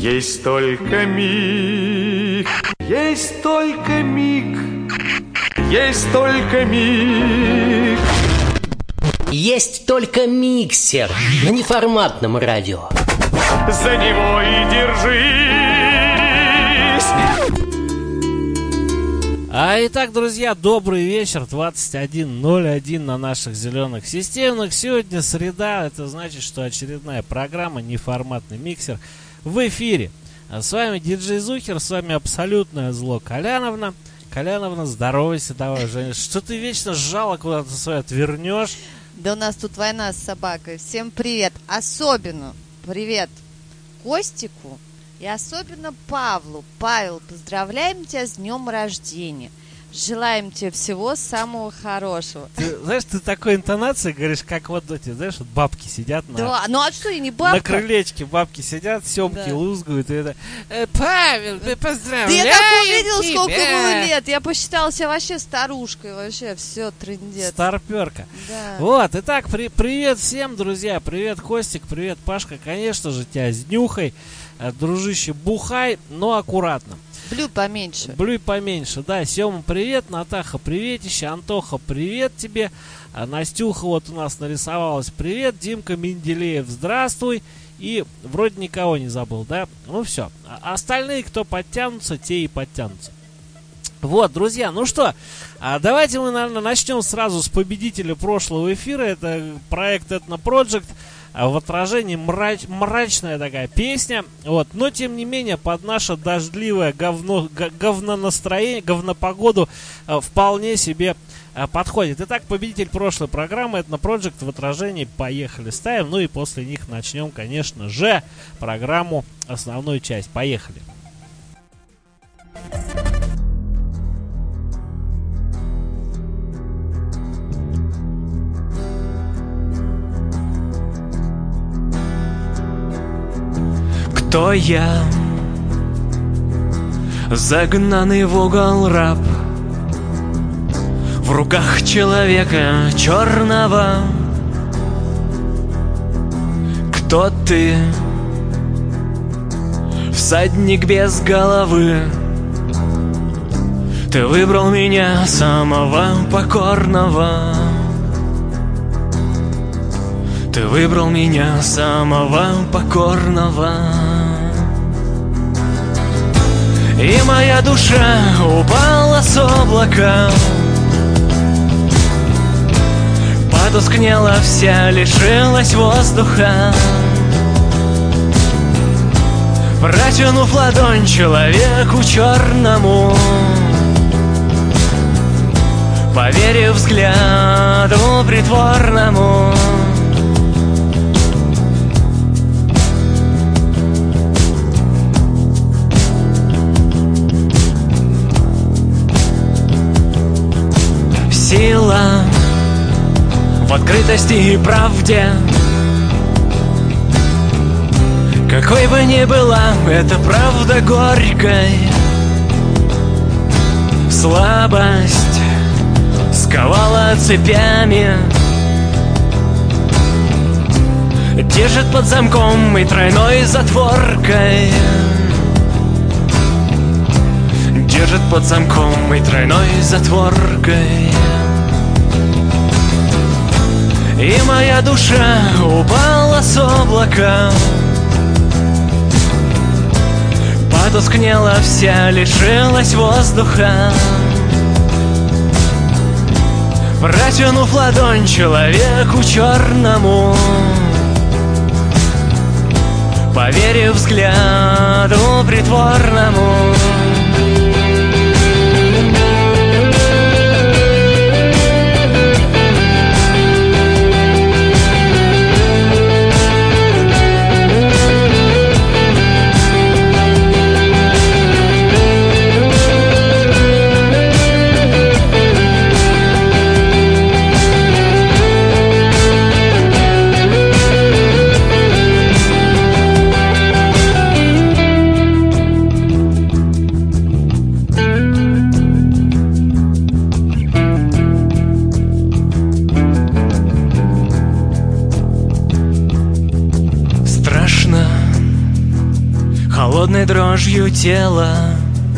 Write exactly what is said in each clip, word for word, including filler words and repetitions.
Есть только миг, есть только миг, есть только миг. Есть только миксер на неформатном радио. За него и держись. А итак, друзья, добрый вечер. двадцать один ноль один на наших зеленых системах. Сегодня среда, это значит, что очередная программа «Неформатный миксер» в эфире. С вами диджей Зухер, с вами абсолютное зло Коляновна. Коляновна, здоровайся, давай, Женя. Что ты вечно сжала, куда-то свое отвернешь? Да у нас тут война с собакой. Всем привет. Особенно привет Костику и особенно Павлу. Павел, поздравляем тебя с днем рождения. Желаем тебе всего самого хорошего. Ты, знаешь, ты такой интонацией говоришь, как вот эти, знаешь, вот бабки сидят на... Да, ну а что, я не бабка? На крылечке бабки сидят, семки Да. лузгают, и это... Э, Павел, мы поздравляем Да я так увидел, тебя. сколько ему лет. Я посчитала себя вообще старушкой. Вообще все трындец. Старперка. Да. Вот, итак, при, привет всем, друзья. Привет, Костик, привет, Пашка. Конечно же, тебя с днюхой. Э, Дружище, бухай, но аккуратно. Блю поменьше. Блюй поменьше, да. Сема, привет. Натаха, приветище. Антоха, привет тебе. А Настюха вот у нас нарисовалась. Привет. Димка Менделеев, здравствуй. И вроде никого не забыл, да? Ну все. А остальные, кто подтянутся, те и подтянутся. Вот, друзья, ну что, а давайте мы, наверное, начнем сразу с победителя прошлого эфира. Это проект Ethno Project. В отражении мрач, мрачная такая песня. Вот, но тем не менее, под наше дождливое говно, г- говнонастроение, говнопогоду э, вполне себе э, подходит. Итак, победитель прошлой программы Ethno Project в отражении. Поехали, ставим. Ну и после них начнем, конечно же, программу, основную часть. Поехали. Кто я? Загнанный в угол раб, в руках человека черного. Кто ты? Всадник без головы. Ты выбрал меня, самого покорного. Ты выбрал меня, самого покорного. И моя душа упала с облака, потускнела вся, лишилась воздуха. Протянув ладонь человеку черному, поверив взгляду притворному, сила в открытости и правде. Какой бы ни была эта правда горькой, слабость сковала цепями, держит под замком и тройной затворкой. Держит под замком и тройной затворкой. И моя душа упала с облака, потускнела вся, лишилась воздуха. Протянув ладонь человеку черному, поверив взгляду притворному, холодной дрожью тела.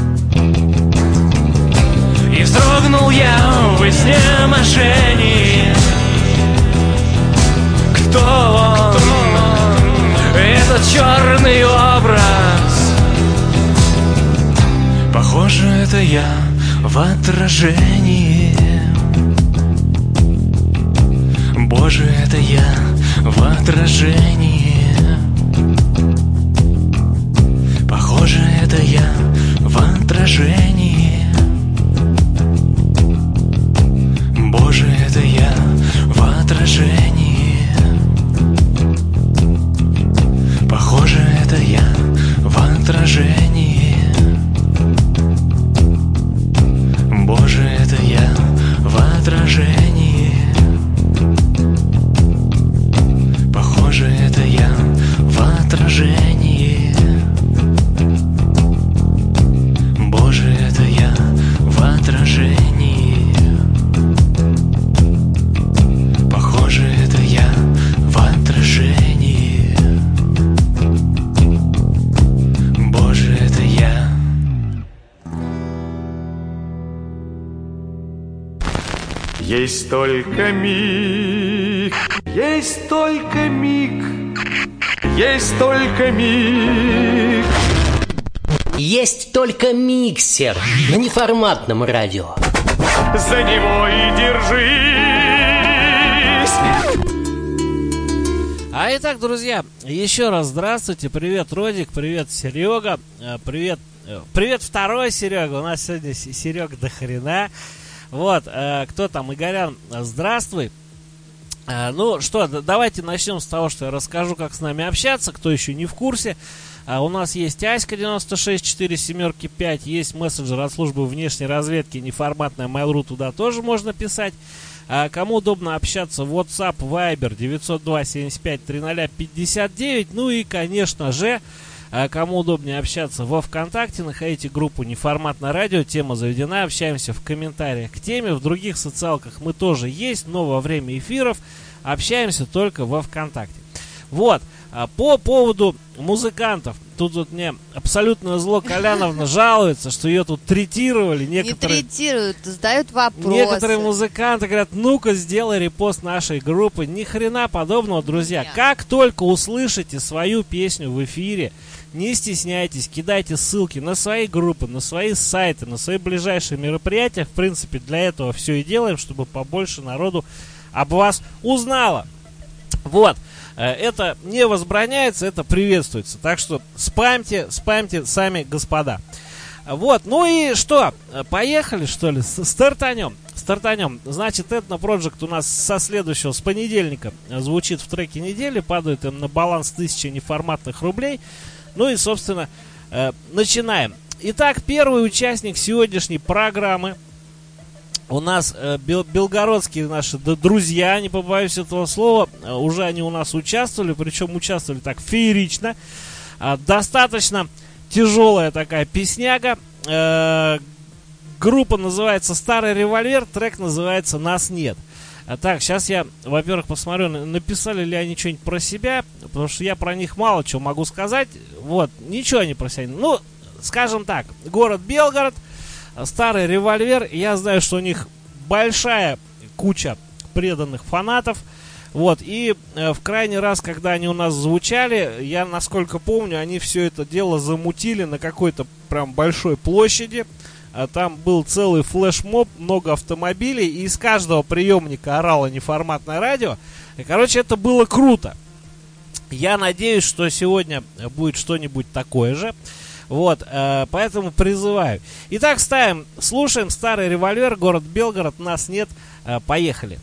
И вздрогнул я во сне мошенник. Кто он? Этот черный образ. Похоже, это я в отражении. Боже, это я в отражении. Похоже, это я в отражении. Боже, это я в отражении. Похоже, это я в отражении. Боже, это я в отражении. Похоже, это я в отражении. Боже, это я в отражении. Похоже, это я в отражении. Боже, это я. Есть только миг, есть только миг, есть только миг. Есть только миксер на неформатном радио. За него и держись. А итак, друзья, еще раз здравствуйте. Привет, Родик, привет, Серега. Привет, привет, второй Серега. У нас сегодня Серега до хрена. Вот, кто там, Игорян, здравствуй. Ну что, давайте начнем с того, что я расскажу, как с нами общаться, кто еще не в курсе. А у нас есть Аська девяносто шесть четыре семерки пять, есть мессенджер от службы внешней разведки, неформатная Mail.ru, туда тоже можно писать. А кому удобно общаться, WhatsApp, Viber девятьсот два семьдесят пять тридцать пятьдесят девять. Ну и, конечно же, кому удобнее общаться во ВКонтакте, находите группу «Неформатное радио», тема заведена, общаемся в комментариях к теме. В других социалках мы тоже есть, но во время эфиров общаемся только во ВКонтакте. Вот, по поводу музыкантов. Тут вот мне абсолютно зло Коляновна жалуется, что ее тут третировали. Некоторые, не третируют, задают вопросы. Некоторые музыканты говорят, ну-ка сделай репост нашей группы. Ни хрена подобного, друзья. Нет. Как только услышите свою песню в эфире, не стесняйтесь, кидайте ссылки на свои группы, на свои сайты, на свои ближайшие мероприятия. В принципе, для этого все и делаем, чтобы побольше народу об вас узнало. Вот. Это не возбраняется, это приветствуется. Так что спамьте, спамьте сами, господа. Вот, ну и что? Поехали, что ли? Стартанем. Стартанем. Значит, Ethno Project у нас со следующего, с понедельника, звучит в треке недели. Падает им на баланс тысяча неформатных рублей. Ну и, собственно, начинаем. Итак, первый участник сегодняшней программы. У нас э, бел, белгородские наши да, друзья, не побоюсь этого слова, э, уже они у нас участвовали, причем участвовали так феерично. Э, достаточно тяжелая такая песняга. Э, группа называется «Старый револьвер», трек называется «Нас нет». А, так, сейчас я, во-первых, посмотрю, написали ли они что-нибудь про себя, потому что я про них мало чего могу сказать. Вот, ничего они про себя. Ну, скажем так, город Белгород, «Старый револьвер». Я знаю, что у них большая куча преданных фанатов. Вот, и э, в крайний раз, когда они у нас звучали, я, насколько помню, они все это дело замутили на какой-то прям большой площади. А там был целый флешмоб, много автомобилей, и из каждого приемника орало неформатное радио. И, короче, это было круто. Я надеюсь, что сегодня будет что-нибудь такое же. Вот, э, поэтому призываю. Итак, ставим, слушаем «Старый револьвер», город Белгород, «Нас нет». Э, поехали.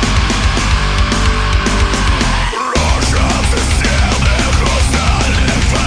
Рожа стены, хрустальных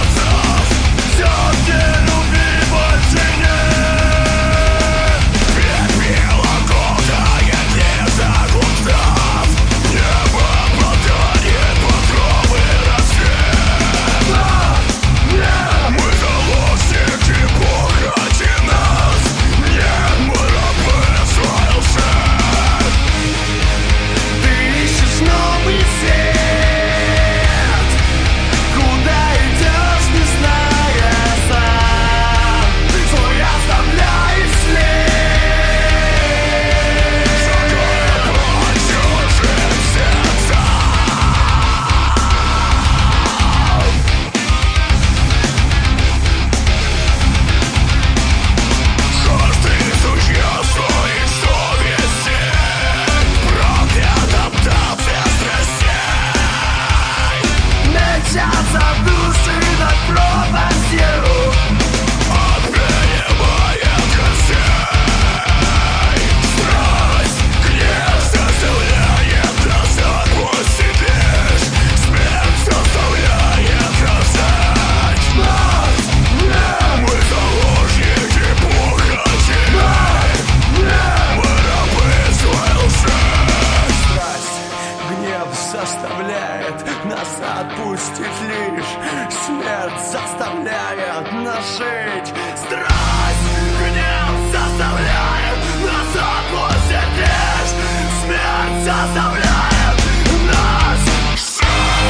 заставляет нас жить. Страсть, гнев заставляет нас отпустить лишь. Смерть заставляет нас жить.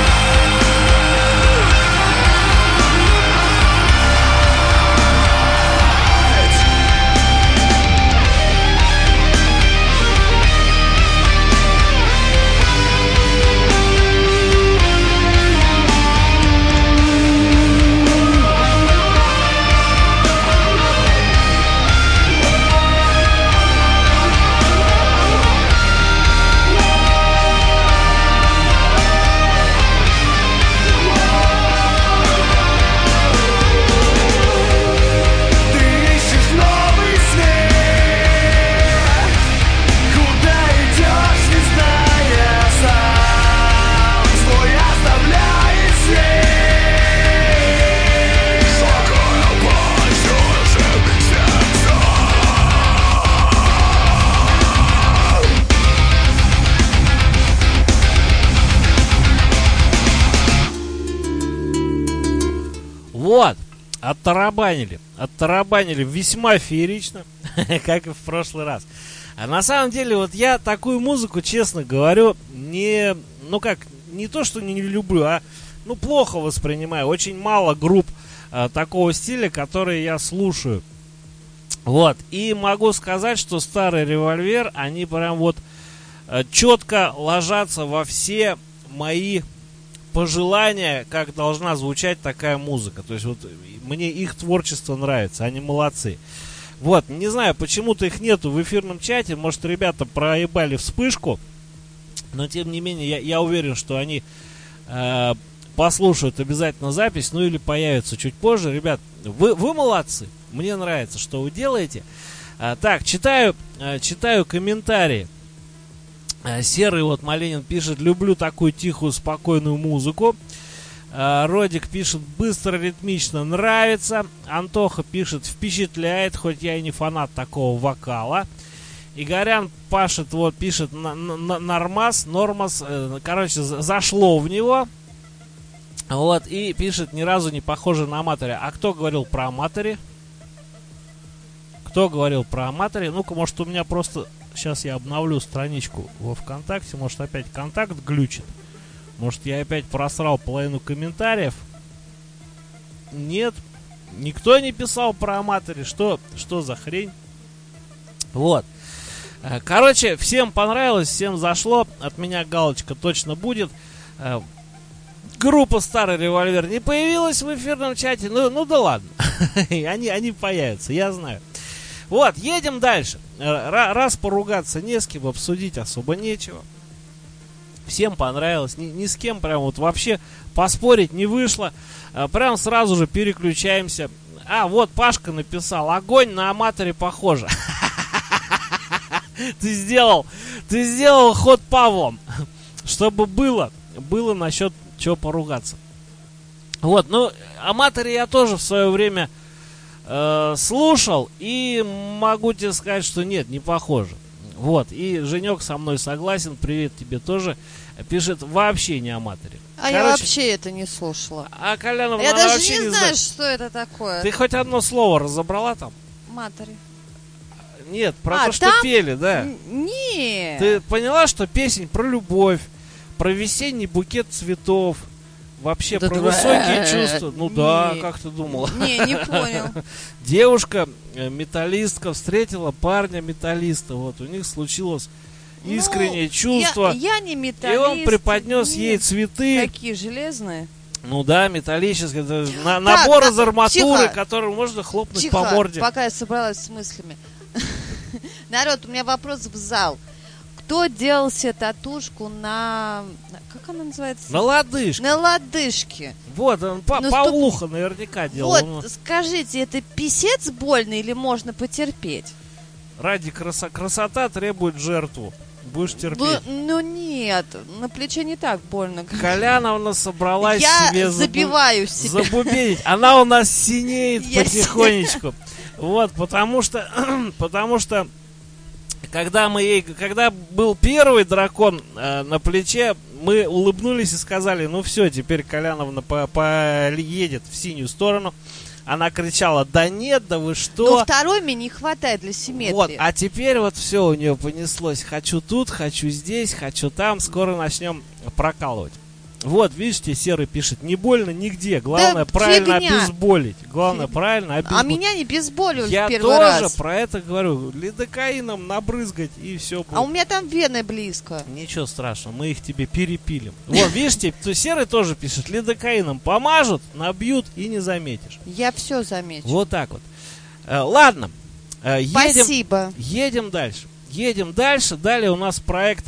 Вот, оттарабанили, оттарабанили весьма феерично, как и в прошлый раз. А на самом деле, вот я такую музыку, честно говорю, не, ну как, не то, что не люблю, а, ну, плохо воспринимаю. Очень мало групп а, такого стиля, которые я слушаю. Вот, и могу сказать, что старый Револьвер, они прям вот а, четко ложатся во все мои пожелания, как должна звучать такая музыка. То есть вот мне их творчество нравится, они молодцы. Вот, не знаю, почему-то их нету в эфирном чате. Может, ребята проебали вспышку, но тем не менее я, я уверен, что они э, послушают обязательно запись, ну или появятся чуть позже. Ребят, вы, вы молодцы, мне нравится, что вы делаете. А, так, читаю, а, читаю комментарии. Серый вот Малинин пишет: люблю такую тихую, спокойную музыку. Родик пишет: быстро, ритмично, нравится. Антоха пишет: впечатляет, хоть я и не фанат такого вокала. Игорян пашет, вот пишет: нормас, нормас, короче, зашло в него. Вот, и пишет: ни разу не похоже на аматоре. А кто говорил про аматори? Кто говорил про аматори? Ну-ка, может, у меня просто... Сейчас я обновлю страничку во ВКонтакте. Может, опять контакт глючит. Может, я опять просрал половину комментариев. Нет, никто не писал про аматори. Что, что за хрень? Вот. Короче, всем понравилось, всем зашло. От меня галочка точно будет. Группа «Старый Револьвер» не появилась в эфирном чате. Ну, ну да ладно. они, они появятся, я знаю. Вот, едем дальше. Раз поругаться не с кем, обсудить особо нечего. Всем понравилось. Ни, ни с кем прям вот вообще поспорить не вышло. Прям сразу же переключаемся. А, вот Пашка написал: огонь на аматоре похоже. Ты сделал, ты сделал ход Павлом. Чтобы было, было насчет чего поругаться. Вот, ну, аматоре я тоже в свое время э, слушал, и могу тебе сказать, что нет, не похоже. Вот, и Женек со мной согласен, привет тебе тоже, пишет: вообще не аматоре. А Короче, я вообще это не слушала. А Коляновна, я даже вообще не не знаю, знает. что это такое. Ты хоть одно слово разобрала там? Аматоре. Нет, про а, то, что там? пели, да. Нет. Ты поняла, что песень про любовь, про весенний букет цветов, вообще да про да высокие чувства. Ну не. да, как ты думала? Не, не понял. Девушка, металлистка, встретила парня металлиста. Вот, у них случилось искреннее ну, чувство. Я, я не металлист. И он преподнес Нет. ей цветы. Какие, железные? Ну да, металлические. Это на, набор из арматуры, тихо. который можно хлопнуть Тихо, по морде. пока я собралась с мыслями. Народ, у меня вопрос в зал. Кто делал себе татушку на... Как она называется? На лодыжке. На лодыжке. Вот, он па- ну, Павлуха стоп... наверняка делал. Вот, скажите, это писец больно или можно потерпеть? Ради красо- красота требует жертву. Будешь терпеть. Вы, ну нет, на плече не так больно. Коляновна собралась я себе забиваю забу... себя. забубенить. Она у нас синеет я потихонечку. Вот, потому что, потому что, когда мы ей, когда был первый дракон э, на плече, мы улыбнулись и сказали, ну все, теперь Коляновна по- поедет в синюю сторону. Она кричала, да нет, да вы что? Ну, второй мне не хватает для симметрии. Вот, а теперь вот все у нее понеслось. Хочу тут, хочу здесь, хочу там. Скоро начнем прокалывать. Вот, видите, Серый пишет, не больно нигде. Главное, Да правильно фигня. обезболить. Главное, правильно обезболить. А меня не безболивали Я в первый тоже раз. про это говорю. Лидокаином набрызгать и все будет. А у меня там вены близко. Ничего страшного, мы их тебе перепилим. Вот, видите, то Серый тоже пишет, лидокаином помажут, набьют и не заметишь. Я все замечу. Вот так вот. Э, ладно, э, едем, Спасибо. едем дальше. Едем дальше. Далее у нас проект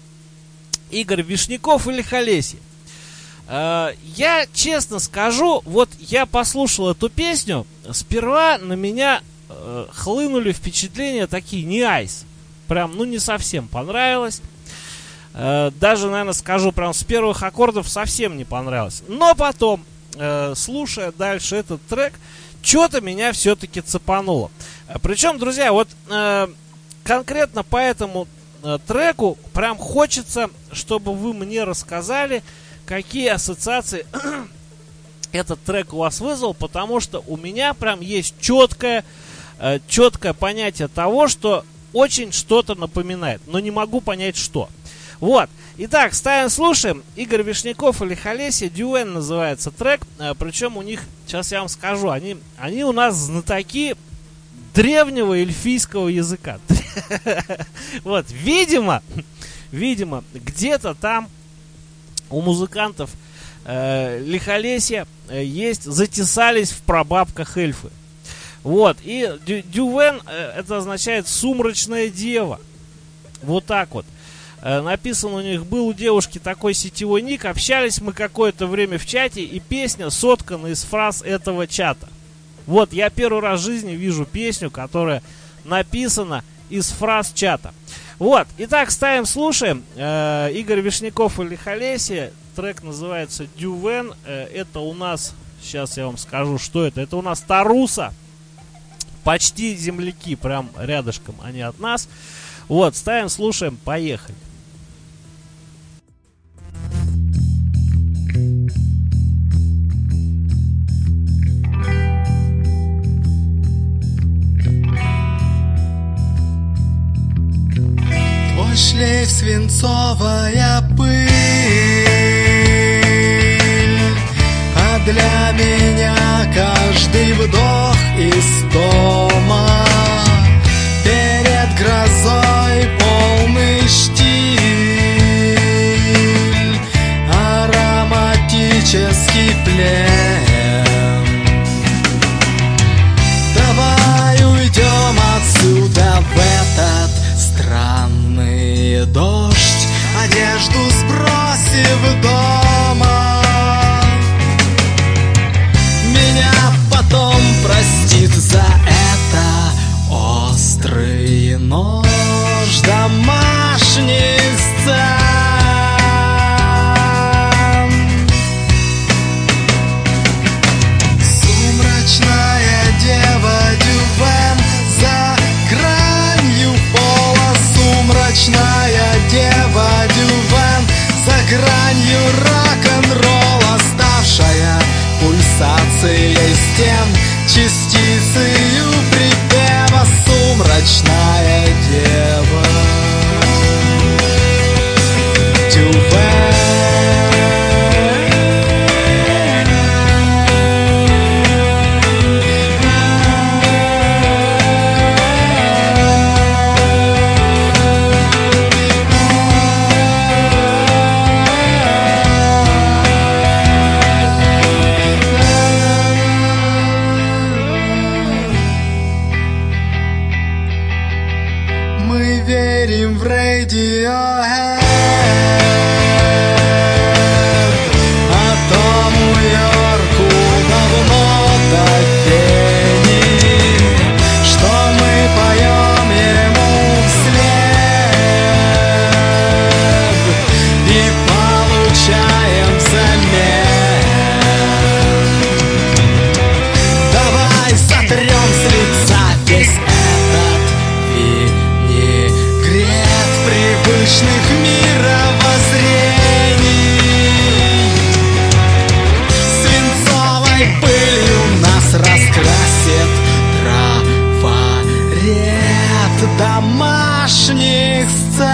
Игорь Вишняков и Лихолесье. Э, я честно скажу, вот я послушал эту песню, сперва на меня э, хлынули впечатления такие, не айс. Прям, ну, не совсем понравилось. Э, даже, наверное, скажу, прям с первых аккордов совсем не понравилось. Но потом, э, слушая дальше этот трек, что-то меня все-таки цепануло. Э, причем, друзья, вот э, конкретно по этому э, треку прям хочется, чтобы вы мне рассказали, какие ассоциации этот трек у вас вызвал, потому что у меня прям есть четкое, э, четкое понятие того, что очень что-то напоминает, но не могу понять, что. Вот. Итак, ставим, слушаем. Игорь Вишняков и Лихолесье. Дюэн называется трек. Э, причем у них, сейчас я вам скажу, они, они у нас знатоки древнего эльфийского языка. Вот, видимо, видимо, где-то там у музыкантов э, Лихолесья э, есть, затесались в прабабках эльфы. Вот, и дю, Дювен, э, это означает сумрачная дева. Вот так вот. Э, написано у них, был у девушки такой сетевой ник, общались мы какое-то время в чате, и песня соткана из фраз этого чата. Вот, я первый раз в жизни вижу песню, которая написана из фраз чата. Вот, итак, ставим, слушаем. Э, Игорь Вишняков и Лихолесье. Трек называется Дювен. Э, это у нас, сейчас я вам скажу, что это. Это у нас Таруса. Почти земляки, прям рядышком они от нас. Вот, ставим, слушаем, поехали. Твой шлейф свинцовая пыль, а для меня каждый вдох истома. Перед грозой полный штиль, ароматический плен. Давай уйдем отсюда в этот странный дождь, одежду сбросив дома. Меня потом простит за это острый нож домашний сцен. Сумрачная дева Дювен за гранью пола. Сумрачная дева Дювен за гранью рок-н-ролла, ставшая пульсацией стен, частицею припева. Сумрачная дева Дювен. домашних сцен.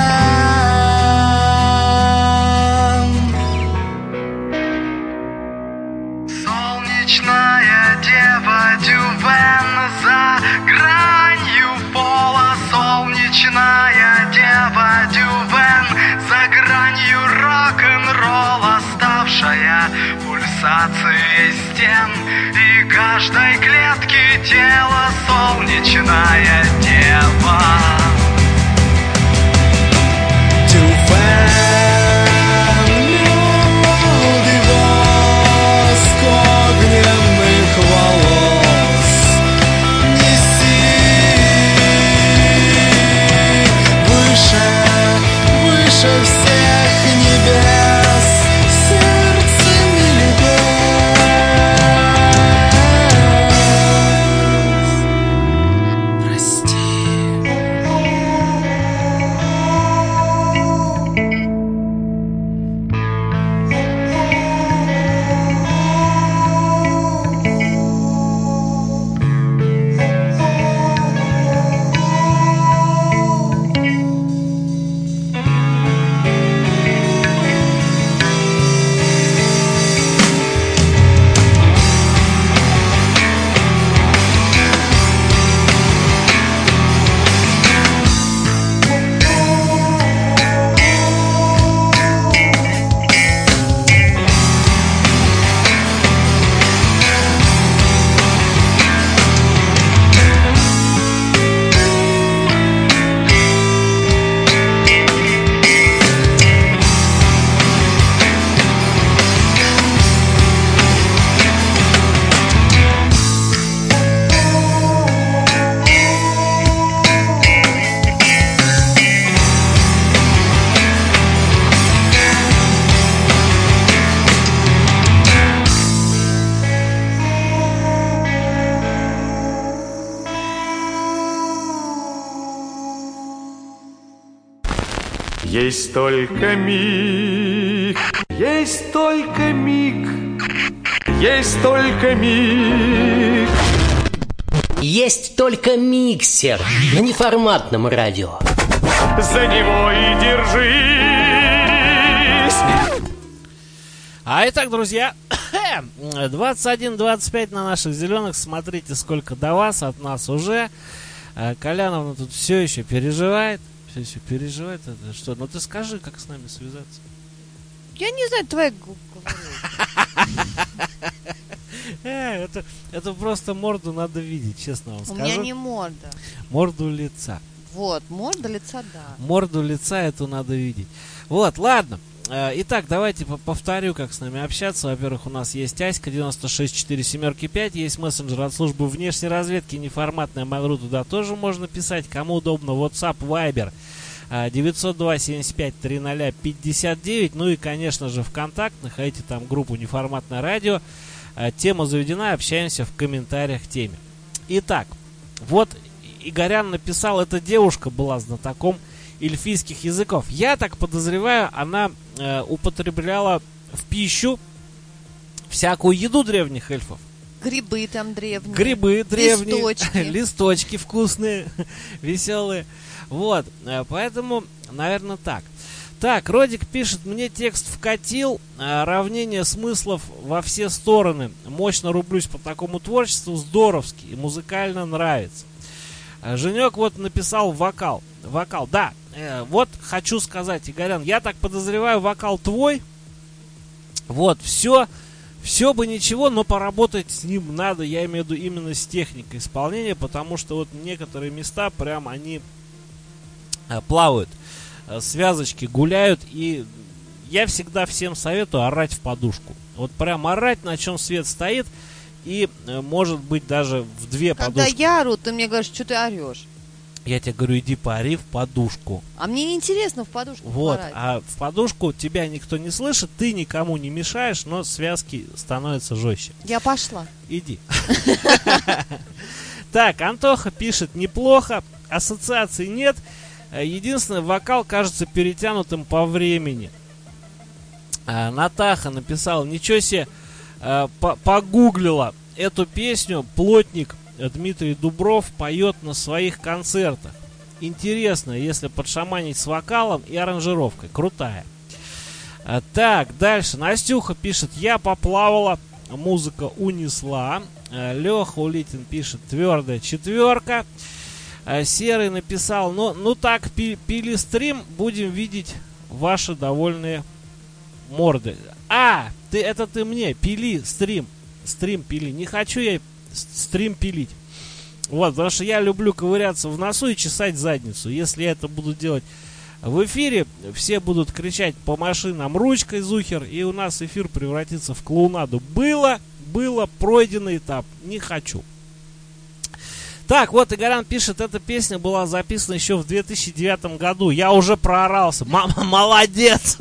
Солнечная дева Дювен за гранью пола. Солнечная дева Дювен за гранью рок-н-ролла, ставшая пульсацией стен и каждой клетки тела. Солнечная дева Дювен. Всех небес сердцами любовь. Прости. Есть только миг, есть только миг, есть только миг. Есть только миксер на неформатном радио. За него и держись. А итак, друзья, двадцать один двадцать пять на наших зеленых. Смотрите, сколько до вас, от нас уже. Коляновна тут все еще переживает. Все еще переживает. Это что? Ну ты скажи, как с нами связаться. Я не знаю, твоя это, это просто морду надо видеть, честно вам У скажу. меня не морда. Морду лица. Вот, морда лица, да. Морду лица эту надо видеть. Вот, ладно. Итак, давайте повторю, как с нами общаться. Во-первых, у нас есть Аська девяносто шесть четыре семерки пять, есть мессенджер от службы внешней разведки, неформатная Mail.ru, туда тоже можно писать. Кому удобно, WhatsApp, Viber девятьсот два семьдесят пять тридцать пятьдесят девять. Ну и, конечно же, ВКонтакт, находите там группу «Неформатное радио». Тема заведена, общаемся в комментариях к теме. Итак, вот Игорян написал, эта девушка была знатоком эльфийских языков. Я так подозреваю, она э, употребляла в пищу всякую еду древних эльфов. Грибы там древние. Грибы древние. Листочки. Листочки вкусные, веселые. Вот, э, поэтому, наверное, так. Так, Родик пишет, мне текст вкатил, э, равнение смыслов во все стороны. Мощно рублюсь по такому творчеству, здоровски и музыкально нравится. Э, Женек вот написал вокал. Вокал, да, э, вот хочу сказать, Игорян, я так подозреваю, вокал твой. Вот, все, все бы ничего, но поработать с ним надо, я имею в виду именно с техникой исполнения, потому что вот некоторые места прям они э, плавают, э, связочки гуляют, и я всегда всем советую орать в подушку. Вот прям орать, на чем свет стоит, и э, может быть даже в две Когда подушки. я ору, ты мне говоришь, что ты орешь. Я тебе говорю, иди поори в подушку. А мне неинтересно в подушку Вот, поорать. а в подушку тебя никто не слышит, ты никому не мешаешь, но связки становятся жестче. Я пошла. Иди. Так, Антоха пишет, неплохо, ассоциаций нет. Единственное, вокал кажется перетянутым по времени. Натаха написала, ничего себе, погуглила эту песню, плотник Дмитрий Дубров поет на своих концертах. интересная, если подшаманить с вокалом и аранжировкой. Крутая. А, так, дальше. Настюха пишет: я поплавала, музыка унесла. А, Леха Улитин пишет: твердая четверка. А, Серый написал: ну, ну так, пи- пили стрим, будем видеть ваши довольные морды. А, ты, это ты мне, пили стрим. Стрим пили. Не хочу я стрим пилить. Вот, потому что я люблю ковыряться в носу и чесать задницу. Если я это буду делать в эфире, все будут кричать по машинам ручкой зухер, и у нас эфир превратится в клоунаду. Было, было, пройденный этап. Не хочу. Так, вот Игорян пишет: эта песня была записана еще в две тысячи девятом году. Я уже проорался. Мама, молодец!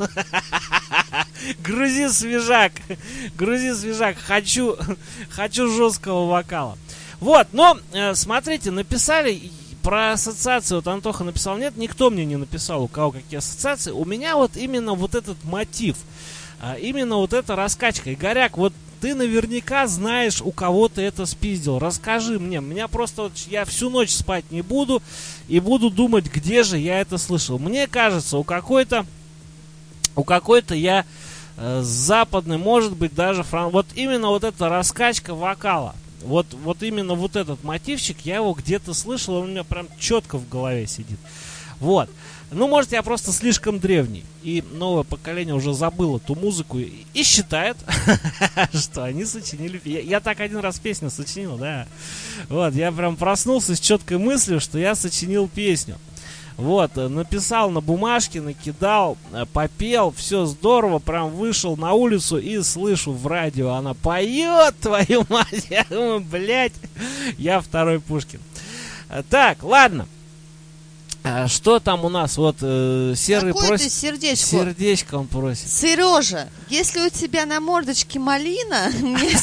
Грузи свежак. Грузи свежак. Хочу, хочу жесткого вокала. Вот, но, э, смотрите, написали про ассоциации. Вот Антоха написал: нет, никто мне не написал, у кого какие ассоциации. У меня вот именно вот этот мотив, э, именно вот эта раскачка. Игоряк, вот ты наверняка знаешь, у кого ты это спиздил. Расскажи мне. Меня просто, вот, я всю ночь спать не буду и буду думать, где же я это слышал. Мне кажется, у какой-то, у какой-то я э, западный, может быть, даже фран... Вот именно вот эта раскачка вокала. Вот, вот именно вот этот мотивчик, я его где-то слышал, он у меня прям четко в голове сидит. Вот. Ну, может, я просто слишком древний, и новое поколение уже забыло ту музыку и, и считает, что они сочинили... Я, я так один раз песню сочинил, да. Вот, я прям проснулся с четкой мыслью, что я сочинил песню. Вот, написал на бумажке, накидал, попел, все здорово, прям вышел на улицу и слышу в радио, она поет, твою мать, я думаю, блядь, я второй Пушкин. Так, ладно. Что там у нас? Вот э, Серый просит... сердечко. Сердечко он просит. Сережа, если у тебя на мордочке малина, у меня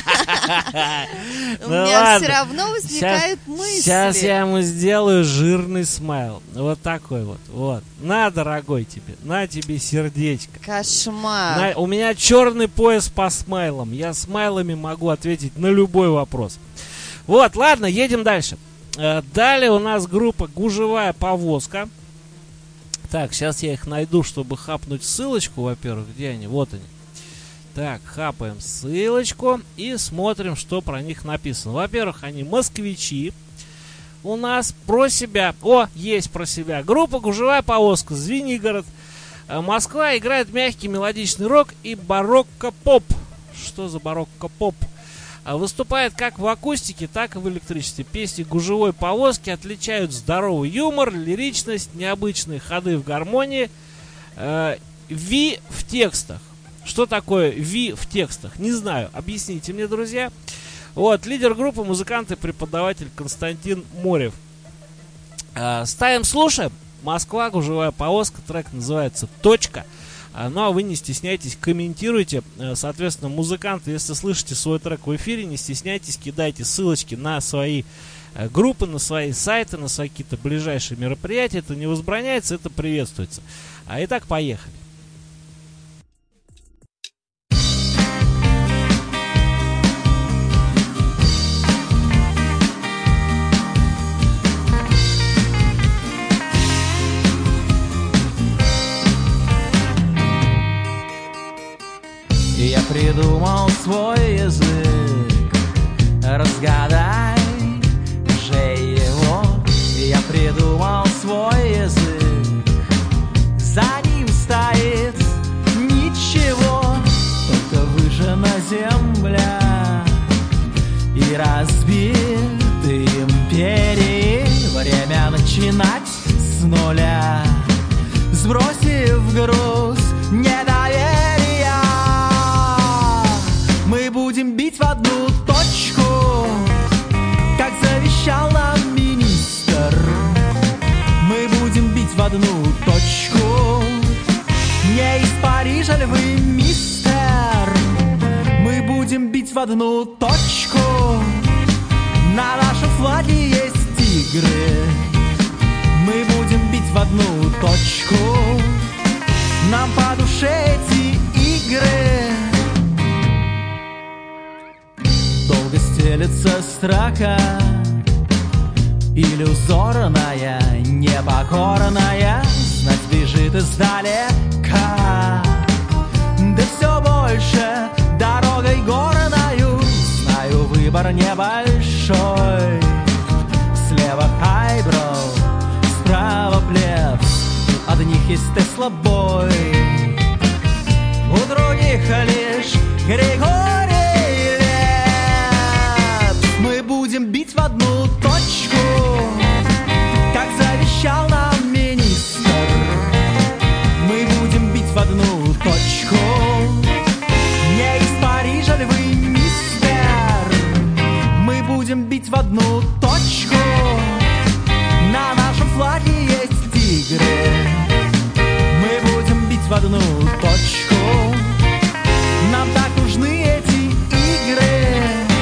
все равно возникают мысли. Сейчас я ему сделаю жирный смайл. Вот такой вот. Вот. На, дорогой тебе. На тебе сердечко. Кошмар. У меня черный пояс по смайлам. Я смайлами могу ответить на любой вопрос. Вот, ладно, едем дальше. Далее у нас группа «Гужевая повозка». Так, сейчас я их найду, чтобы хапнуть ссылочку, во-первых. Где они? Вот они. Так, хапаем ссылочку и смотрим, что про них написано. Во-первых, они москвичи. У нас про себя. О, есть про себя. Группа «Гужевая повозка», Звенигород. Москва, играет мягкий мелодичный рок и барокко-поп. Что за барокко-поп? Выступает как в акустике, так и в электричестве. Песни «Гужевой повозки» отличают здоровый юмор, лиричность, необычные ходы в гармонии, э, ви в текстах. Что такое ви в текстах? Не знаю. Объясните мне, друзья. Вот, лидер группы, музыкант и преподаватель Константин Морев. Э, ставим, слушаем. Москва, «Гужевая повозка». Трек называется «Точка». Ну, а вы не стесняйтесь, комментируйте. Соответственно, музыканты, если слышите свой трек в эфире, не стесняйтесь, кидайте ссылочки на свои группы, на свои сайты, на свои какие-то ближайшие мероприятия. Это не возбраняется, это приветствуется. А итак, поехали. Я придумал свой язык, разгадай же его. Я придумал свой язык, за ним стоит ничего, только выжжена земля и разбиты империи. Время начинать с нуля, сбросив груз недоверия. Мы будем бить в одну точку, как завещал нам министр. Мы будем бить в одну точку, не из Парижа ль вы, мистер? Мы будем бить в одну точку, на нашем флаге есть тигры. Мы будем бить в одну точку, нам по душе эти игры. Долго стелется строка Или узорная, непокорная, знать бежит издалека. Да все больше дорогой горною, знаю, выбор небольшой. Слева хайброу, справа плебс, у одних есть Тесла Бой, у других лишь Григорий Лепс. Мы будем бить в одну точку, как завещал нам министр. Мы будем бить в одну точку. Не из Парижа ли вы, мистер? Мы будем бить в одну точку. На нашем флаге есть тигры. Мы будем бить в одну точку. Нам так нужны эти игры.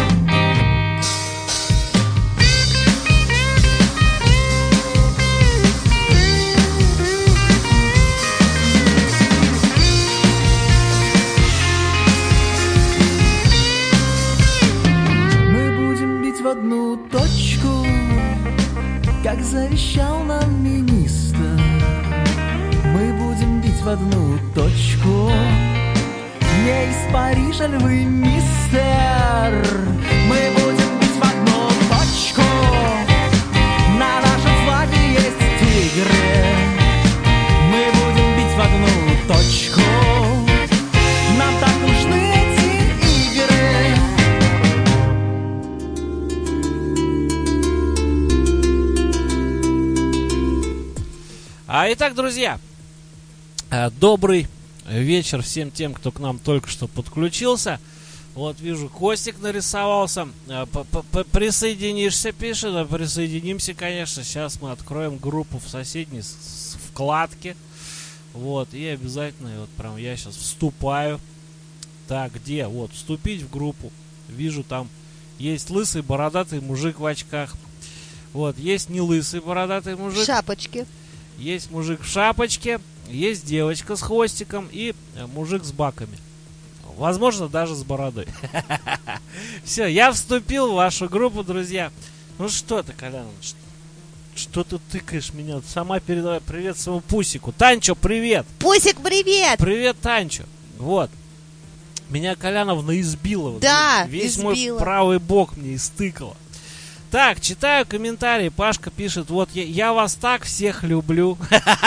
Мы будем бить в одну точку, как завещал нам министр. Мы будем бить в одну точку. Не из Парижа ли вы, мистер? Мы будем бить в одну точку. На нашем флаге есть тигры. Мы будем бить в одну точку. Нам так нужны эти игры. А итак, друзья, э, добрый вечер всем тем, кто к нам только что подключился. Вот вижу, Костик нарисовался. Э, Присоединишься, пишет. Да, присоединимся, конечно. Сейчас мы откроем группу в соседней с- с вкладке. Вот, и обязательно, вот прям я сейчас вступаю. Так, где? Вот, вступить в группу. Вижу, там есть лысый бородатый мужик в очках. Вот, есть не лысый бородатый мужик. Шапочки. Есть мужик в шапочке, есть девочка с хвостиком и мужик с баками. Возможно, даже с бородой. Все, я вступил в вашу группу, друзья. Ну что ты, Колян, что ты тыкаешь меня? Сама передавай привет своему Пусику. Танчо, привет! Пусик, привет! Привет, Танчо. Вот. Меня Коляновна избила. Вот Да, Весь избила. мой правый бок мне истыкала. Так, читаю комментарии. Пашка пишет: вот я, я вас так всех люблю.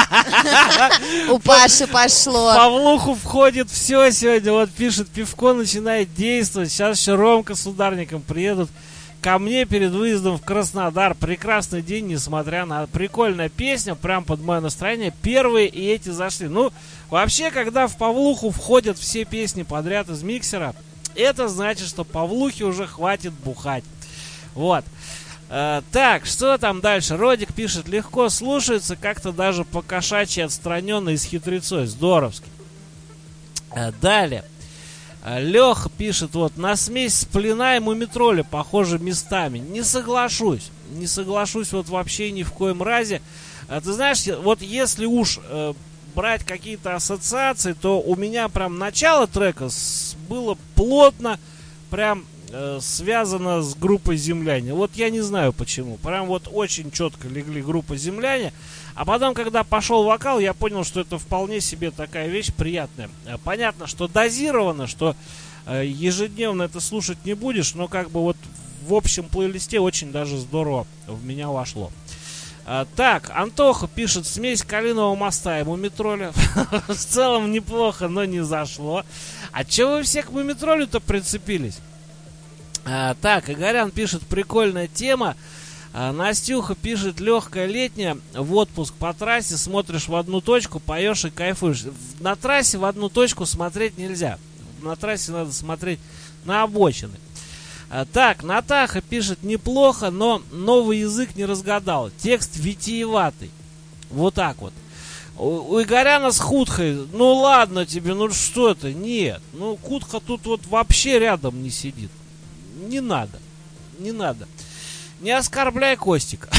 У Паши пошло. Павлуху входит все сегодня. Вот пишет, пивко начинает действовать. Сейчас еще Ромка с ударником приедут ко мне перед выездом в Краснодар. Прекрасный день, несмотря на прикольная песня, прям под мое настроение. Первые и эти зашли. Ну, вообще, когда в Павлуху входят все песни подряд из миксера, это значит, что Павлухе уже хватит бухать. Вот. Э, так, что там дальше? Родик пишет: легко слушается, как-то даже по-кошачьи отстраненно и с хитрецой. Здоровски. Э, далее. Э, Леха пишет: вот, на смесь с Плина и Мумитроля похожи местами. Не соглашусь. Не соглашусь вот вообще ни в коем разе. Э, ты знаешь, вот если уж э, брать какие-то ассоциации, то у меня прям начало трека с, было плотно, прям связано с группой «Земляне». Вот я не знаю почему. Прям вот очень четко легли группа «Земляне». А потом, когда пошел вокал, я понял, что это вполне себе такая вещь приятная. Понятно, что дозировано, что ежедневно это слушать не будешь, но как бы вот в общем плейлисте очень даже здорово в меня вошло. Так, Антоха пишет: смесь Калинового моста и Мумитроля. В целом неплохо, но не зашло. А че вы все к Мумитролю-то прицепились? А, так, Игорян пишет: прикольная тема. а, Настюха пишет: легкая летняя, в отпуск по трассе, смотришь в одну точку, поешь и кайфуешь. На трассе в одну точку смотреть нельзя. На трассе надо смотреть на обочины. а, Так, Натаха пишет: неплохо, но новый язык не разгадал. Текст витиеватый. Вот так вот. У, у Игоряна с Худхой: ну ладно тебе, ну что ты, нет. Ну Худха тут вот вообще рядом не сидит. Не надо, не надо. Не оскорбляй Костика.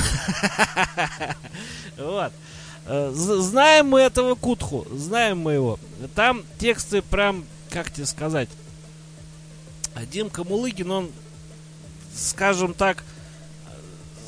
Вот. Знаем мы этого Кутху, знаем мы его. Там тексты прям, как тебе сказать, Димка Мулыгин, он, скажем так,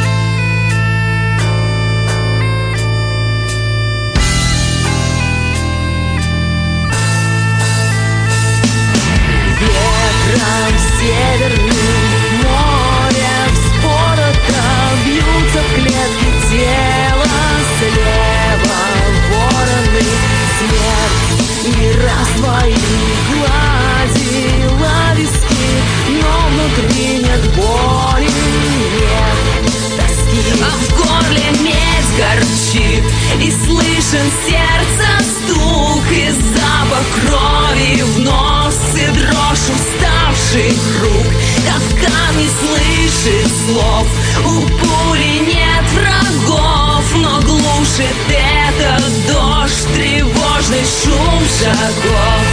слышит слов. У пули нет врагов, но глушит этот дождь тревожный шум шагов.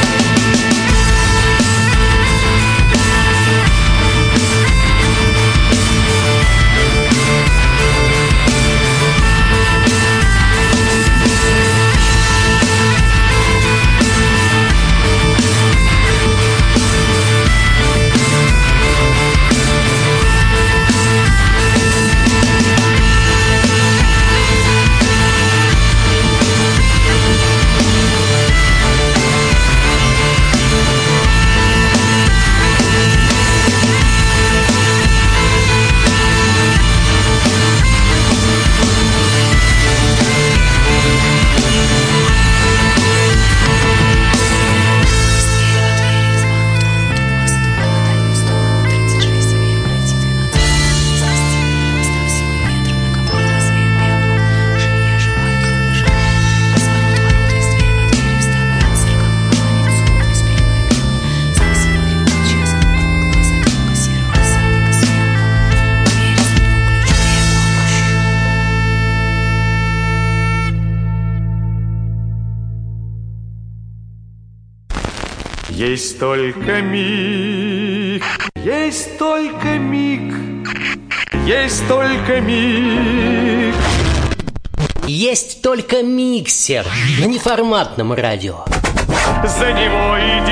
Есть только миг, есть только миг, есть только миг. Есть только миксер на неформатном радио. За него и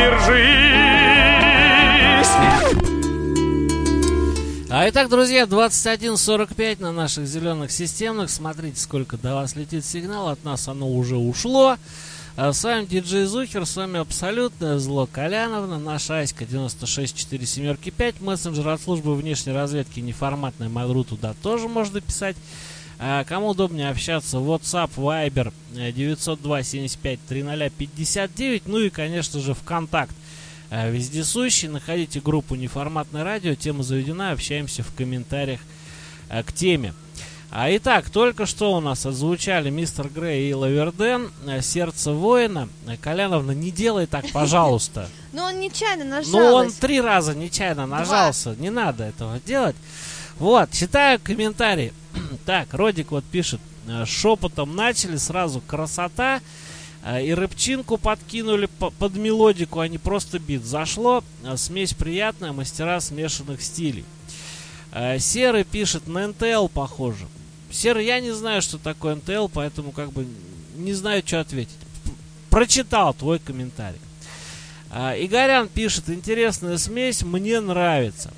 держись. А итак, друзья, двадцать один сорок пять на наших зеленых системных. Смотрите, сколько до вас летит сигнал. От нас оно уже ушло. А с вами диджей Зухер, с вами абсолютное зло Коляновна, наша Аська девяносто шесть четыре семь пять, мессенджер от службы внешней разведки неформатная Mail.ru, туда тоже можно писать. А кому удобнее общаться, WhatsApp, Viber девятьсот два семьдесят пять тридцать пятьдесят девять, ну и, конечно же, ВКонтакт вездесущий. Находите группу неформатное радио, тема заведена, общаемся в комментариях к теме. А итак, только что у нас отзвучали Мистер Грей и Лаверден, «Сердце воина». Коляновна, не делай так, пожалуйста. Ну, он нечаянно нажалась. Ну, он три раза нечаянно нажался. Не надо этого делать. Вот, читаю комментарии. Так, Родик вот пишет: шепотом начали, сразу красота. И рыбчинку подкинули под мелодику, а не просто бит. Зашло, смесь приятная, мастера смешанных стилей. Серый пишет: на эн тэ эл похоже. Серый, я не знаю, что такое эн тэ эл, поэтому как бы не знаю, что ответить. Прочитал твой комментарий. Игорян пишет: интересная смесь, мне нравится.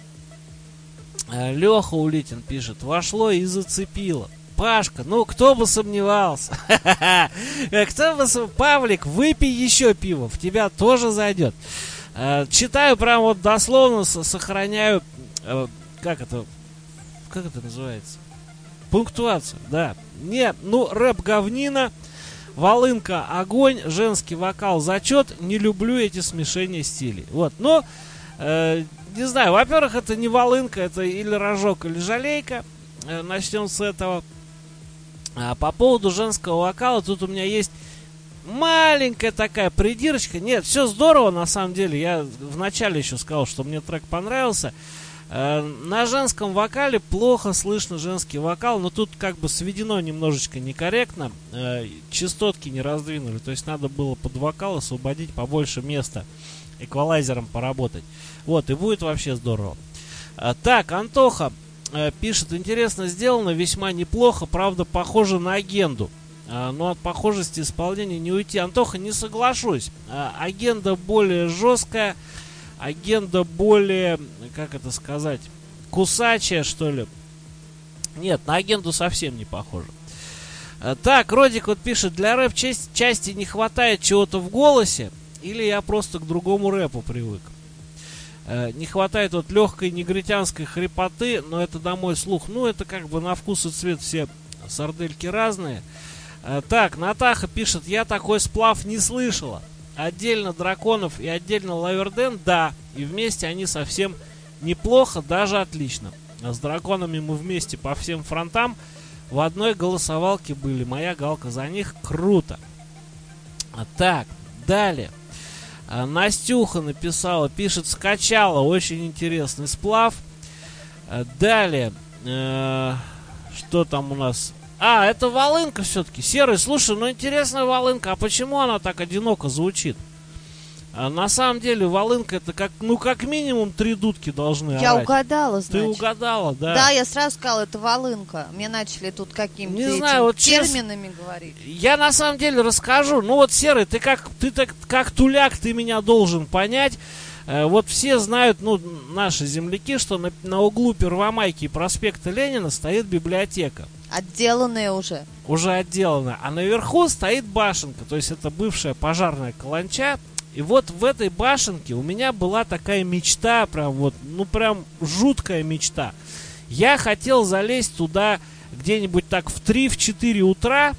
Леха Улитин пишет: вошло и зацепило. Пашка, ну кто бы сомневался. Кто бы сомневался. Павлик, выпей еще пиво, в тебя тоже зайдет. Читаю прям вот дословно, сохраняю, как это, как это называется? Пунктуацию, да. Не, ну рэп говнина, волынка огонь, женский вокал зачет, не люблю эти смешения стилей. Вот, но, э, не знаю, во-первых, это не волынка, это или рожок, или жалейка. Э, начнем с этого. А по поводу женского вокала, тут у меня есть маленькая такая придирочка. Нет, все здорово на самом деле. Я вначале еще сказал, что мне трек понравился. Э, на женском вокале плохо слышно женский вокал, но тут как бы сведено немножечко некорректно. Э, частотки не раздвинули, то есть надо было под вокал освободить побольше места, эквалайзером поработать. Вот, и будет вообще здорово. Э, так, Антоха э, пишет: интересно сделано, весьма неплохо, правда похоже на Агенду. Э, но от похожести исполнения не уйти. Антоха, не соглашусь. Э, Агенда более жесткая. Агенда более, как это сказать, кусачая, что ли. Нет, на Агенду совсем не похоже. Так, Родик вот пишет: для рэп-части не хватает чего-то в голосе, или я просто к другому рэпу привык. Не хватает вот легкой негритянской хрипоты, но это на мой слух. Ну, это как бы на вкус и цвет все сардельки разные. Так, Натаха пишет: я такой сплав не слышала. Отдельно Драконов и отдельно Лаверден, да, и вместе они совсем неплохо, даже отлично. А с Драконами мы вместе по всем фронтам в одной голосовалке были. Моя галка за них, круто. А так, далее. А Настюха написала, пишет: скачала, очень интересный сплав. Далее. Э, что там у нас? А, это волынка все-таки. Серый, слушай, ну интересная волынка. А почему она так одиноко звучит? А на самом деле волынка это как, ну как минимум три дудки должны Я орать. угадала, значит. Ты угадала, да? Да, я сразу сказала, это волынка. Мне начали тут какими-то Не этими знаю, вот терминами честно, говорить. Я на самом деле расскажу. Ну вот, Серый, ты как, ты так, как туляк, ты меня должен понять. Э, вот все знают, ну, наши земляки, что на, на углу Первомайки и проспекта Ленина стоит библиотека. Отделанные уже. Уже отделанная. А наверху стоит башенка. То есть это бывшая пожарная каланча. И вот в этой башенке у меня была такая мечта, прям вот, ну прям жуткая мечта. Я хотел залезть туда где-нибудь так в три-четыре утра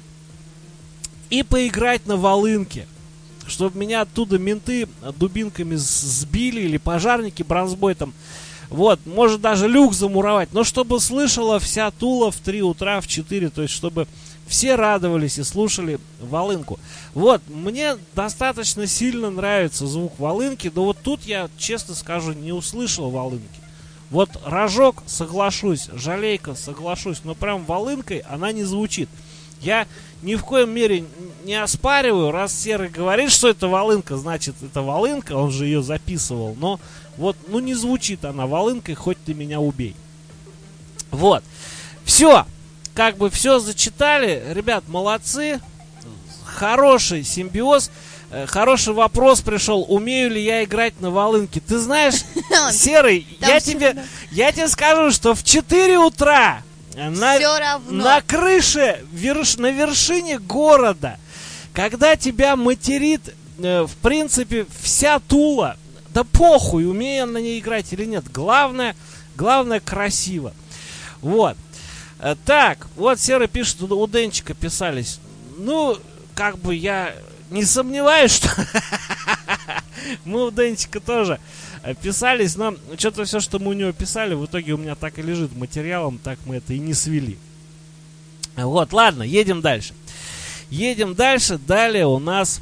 и поиграть на волынке. Чтобы меня оттуда менты дубинками сбили или пожарники бронзбойтом. Вот, может даже люк замуровать. Но чтобы слышала вся Тула в три утра, в четыре. То есть чтобы все радовались и слушали волынку. Вот, мне достаточно сильно нравится звук волынки. Но вот тут я, честно скажу, не услышал волынки. Вот рожок, соглашусь, жалейка, соглашусь. Но прям волынкой она не звучит. Я ни в коем мере не оспариваю. Раз Серый говорит, что это волынка, значит это волынка. Он же ее записывал. Но вот, ну не звучит она волынкой, хоть ты меня убей. Вот. Все. Как бы все зачитали. Ребят, молодцы. Хороший симбиоз. Хороший вопрос пришел. Умею ли я играть на волынке? Ты знаешь, Серый, я тебе, я тебе скажу, что в четыре утра на, на крыше, верш, на вершине города, когда тебя материт, в принципе, вся Тула, да похуй, умею я на ней играть или нет. Главное, главное красиво. Вот. Так, вот Серый пишет, у Денчика писались. Ну, как бы я не сомневаюсь, что мы у Денчика тоже писались, но что-то все, что мы у него писали, в итоге у меня так и лежит материалом, так мы это и не свели. Вот, ладно, едем дальше. Едем дальше, далее у нас...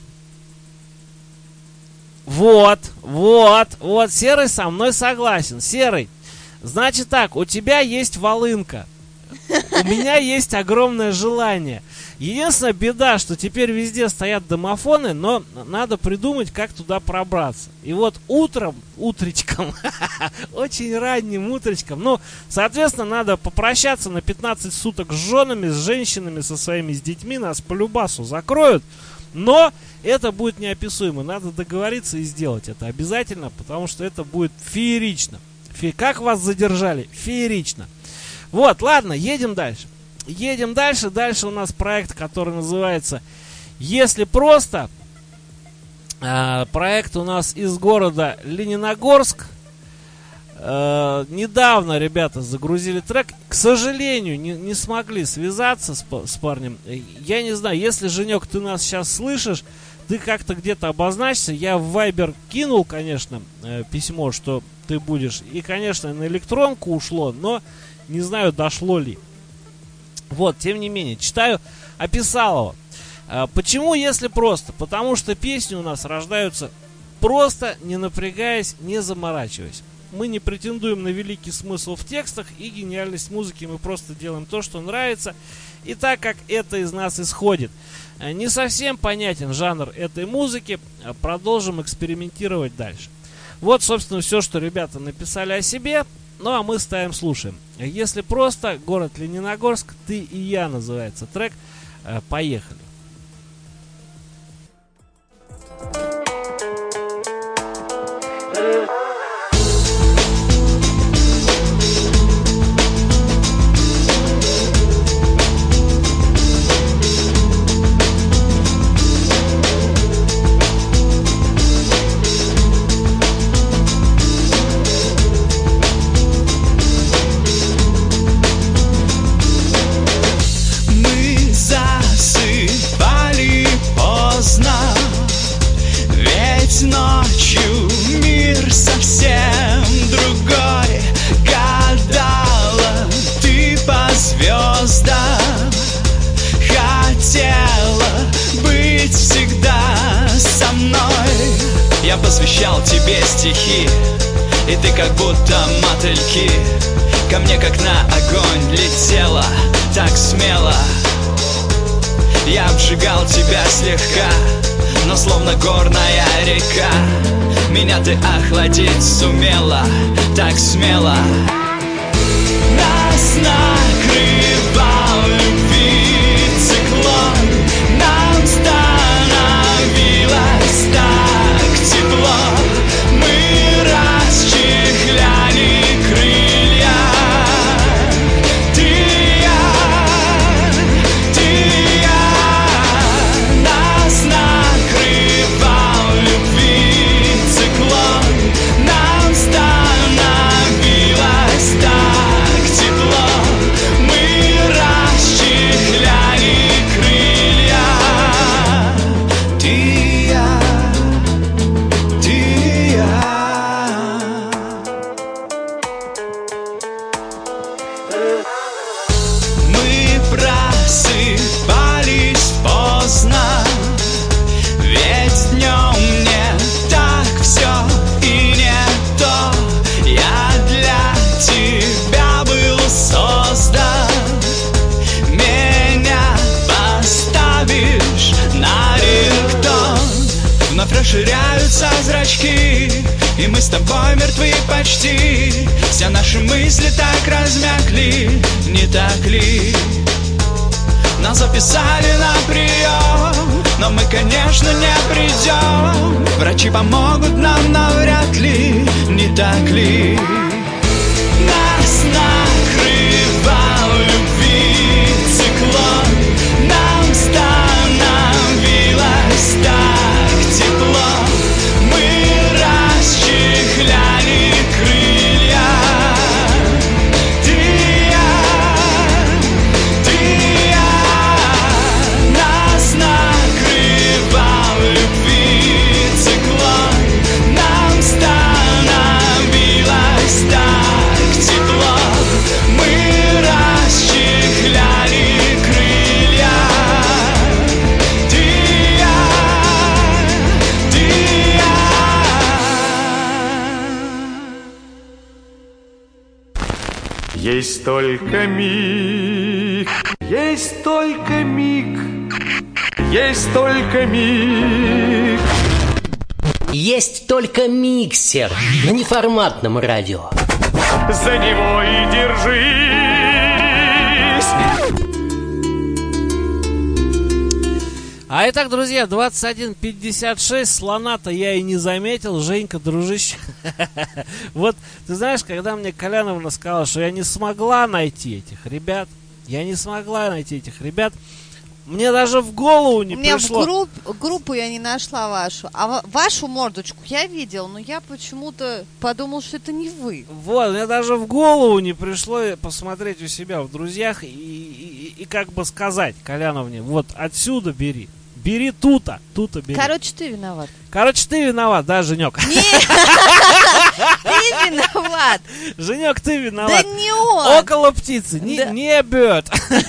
Вот, вот, вот, Серый со мной согласен. Серый, значит так, у тебя есть волынка. У меня есть огромное желание. Единственная беда, что теперь везде стоят домофоны, но надо придумать, как туда пробраться. И вот утром, утречком, очень ранним утречком, ну, соответственно, надо попрощаться на пятнадцать суток с женами, с женщинами, со своими, с детьми. Нас по любасу закроют. Но это будет неописуемо. Надо договориться и сделать это обязательно, потому что это будет феерично. Фе... Как вас задержали? Феерично. Вот, ладно, едем дальше. Едем дальше. Дальше у нас проект, который называется «Если просто». Э, проект у нас из города Лениногорск. Э, недавно ребята загрузили трек. К сожалению, не, не смогли связаться с, с парнем. Я не знаю, если, Женек, ты нас сейчас слышишь, ты как-то где-то обозначься. Я в Viber кинул, конечно, э, письмо, что ты будешь. И, конечно, на электронку ушло, но не знаю, дошло ли. Вот, тем не менее, читаю Описалова. А, почему, если просто? Потому что песни у нас рождаются просто, не напрягаясь, не заморачиваясь. Мы не претендуем на великий смысл в текстах и гениальность музыки. Мы просто делаем то, что нравится, и так, как это из нас исходит. Не совсем понятен жанр этой музыки. Продолжим экспериментировать дальше. Вот, собственно, все, что ребята написали о себе. Ну, а мы ставим, слушаем. Если просто, город Лениногорск, ты и я, называется трек. Поехали. Ночью мир совсем другой. Гадала ты по звездам, хотела быть всегда со мной. Я посвящал тебе стихи, и ты как будто мотыльки ко мне как на огонь летела так смело. Я обжигал тебя слегка, но словно горная река меня ты охладить сумела так смело. Нас накрывал любви циклон, нам становилось так тепло. Мы расчехляли крылья. Ты и я, ты и я. Нас накрывал любви циклон, нам становилось так тепло. Мы расчехляли крылья. Ты и я, ты и я. Мы просыпались поздно, ведь днем не так все и не то. Я для тебя был создан, меня поставишь на рингтон. Вновь расширяются зрачки, и мы с тобой мертвы почти. Все наши мысли так размякли, не так ли? Нас записали на прием, но мы, конечно, не придем. Врачи помогут нам навряд ли, не так ли? Нас накрывал любви циклон, нам становилось так тепло. Мы расчехляли крылья. Ты и я, ты и я. Нас накрывал любви циклон, нам становилось так тепло. Мы расчехляли крылья. Ты и я, ты и я. Есть только миг, есть только миг, есть только миг. Есть только миксер на неформатном радио. За него и держись. А итак, друзья, двадцать один пятьдесят шесть, слона-то я и не заметил. Женька, дружище. Вот, ты знаешь, когда мне Коляновна сказала, что я не смогла найти этих ребят, я не смогла найти этих ребят, мне даже в голову не У меня пришло. в групп, группу я не нашла вашу, а ва- вашу мордочку я видел, но я почему-то подумал, что это не вы. Вот, мне даже в голову не пришло посмотреть у себя в друзьях и, и, и как бы сказать Коляновне, вот отсюда бери. Бери тута, тута бери. Короче, ты виноват. Короче, ты виноват, да, Женек? Нет, ты виноват. Женек, ты Да виноват. не он. Около птицы, не, Да. не бьет.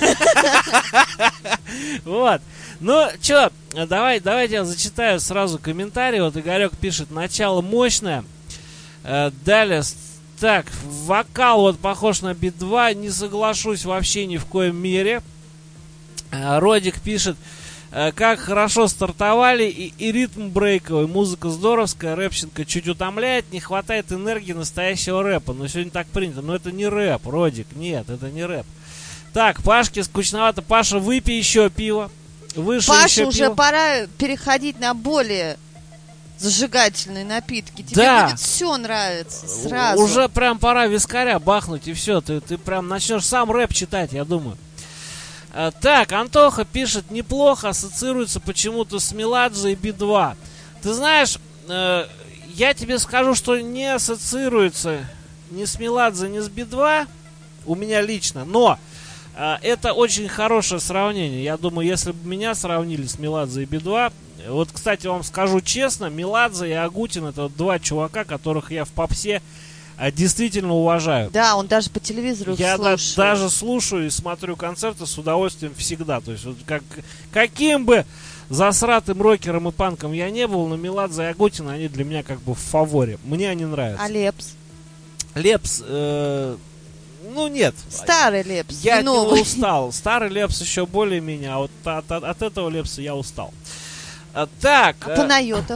Вот. Ну, чё, давай, давайте я зачитаю сразу комментарий. Вот Игорек пишет: начало мощное. Э, Далее, с- так, вокал вот похож на би два. Не соглашусь вообще ни в коем мере. Э, Родик пишет: э, как хорошо стартовали, и, и ритм брейковый, музыка здоровская, рэпченко чуть утомляет, не хватает энергии настоящего рэпа. Но сегодня так принято. Но это не рэп, Родик, нет, это не рэп. Так, Пашке скучновато. Паша, выпей еще пиво. Выше Паша, еще уже пиво. пора переходить на более зажигательные напитки. Тебе Да. будет все нравиться сразу. Уже прям пора вискаря бахнуть, и все. Ты, ты прям начнешь сам рэп читать, я думаю. А, так, Антоха пишет: неплохо, ассоциируется почему-то с Меладзе и би два. Ты знаешь, э, я тебе скажу, что не ассоциируется ни с Меладзе, ни с би два. У меня лично. Но э, это очень хорошее сравнение. Я думаю, если бы меня сравнили с Меладзе и би два. Вот, кстати, вам скажу честно, Меладзе и Агутин — это вот два чувака, которых я в попсе а, действительно уважаю. Да, он даже по телевизору Я да- слушает. даже слушаю и смотрю концерты с удовольствием всегда. То есть, вот как, каким бы засратым рокером и панком я не был, но Меладзе и Агутин, они для меня как бы в фаворе. Мне они нравятся. А Лепс? Лепс, э, Ну нет. Старый Лепс, Я не от него новый. устал. Старый Лепс еще более-менее, а вот от, от- от этого Лепса я устал. А, так. А э, Панайотов?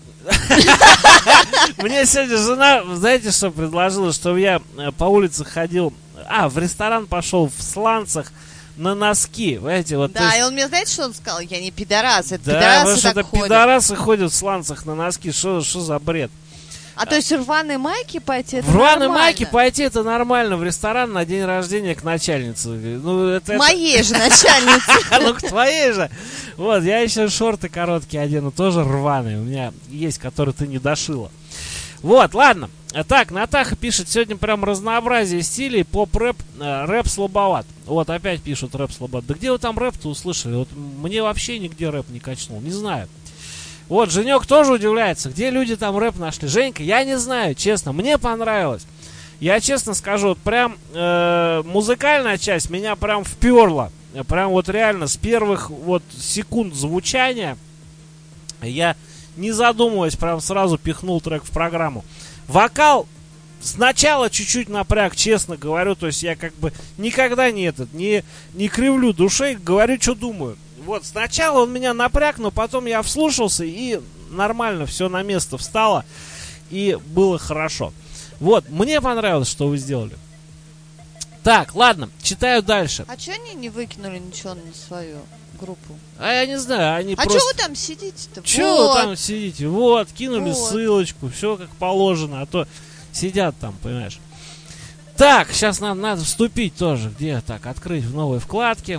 Мне сегодня жена, знаете, что предложила? Чтобы я э, по улице ходил. А, в ресторан пошел в сланцах на носки. Знаете, вот. то Да, есть- и он мне, знаете, что он сказал? Я не пидорас, это да, пидорасы потому что так это ходят. пидорасы ходят в сланцах на носки. Что что за бред? А то есть в рваной майке пойти, это В рваной нормально. майке пойти это нормально. В ресторан на день рождения к начальнице. Ну, это, это- Моей же начальнице. Ну, к твоей же. Вот, я еще шорты короткие одену, тоже рваные. У меня есть, которые ты не дошила. Вот, ладно. Так, Натаха пишет, сегодня прям разнообразие стилей, поп-рэп, э, рэп слабоват. Вот, опять пишут рэп слабоват. Да где вы там рэп-то услышали? Вот мне вообще нигде рэп не качнул, не знаю. Вот, Женек тоже удивляется, где люди там рэп нашли. Женька, я не знаю, честно, мне понравилось. Я честно скажу, вот прям э, музыкальная часть меня прям вперла. Прям вот реально с первых вот секунд звучания я, не задумываясь, прям сразу пихнул трек в программу. Вокал сначала чуть-чуть напряг, честно говорю. То есть я как бы никогда не этот, не, не кривлю душой, говорю, что думаю. Вот сначала он меня напряг, но потом я вслушался и нормально все на место встало. И было хорошо. Вот, мне понравилось, что вы сделали. Так, ладно, читаю дальше. А что они не выкинули ничего на свою группу? А я не знаю, они А просто... что вы там сидите-то? Че Вот. вы там сидите? Вот, кинули Вот. ссылочку, все как положено, а то сидят там, понимаешь. Так, сейчас нам надо вступить тоже. Где так, открыть в новой вкладке.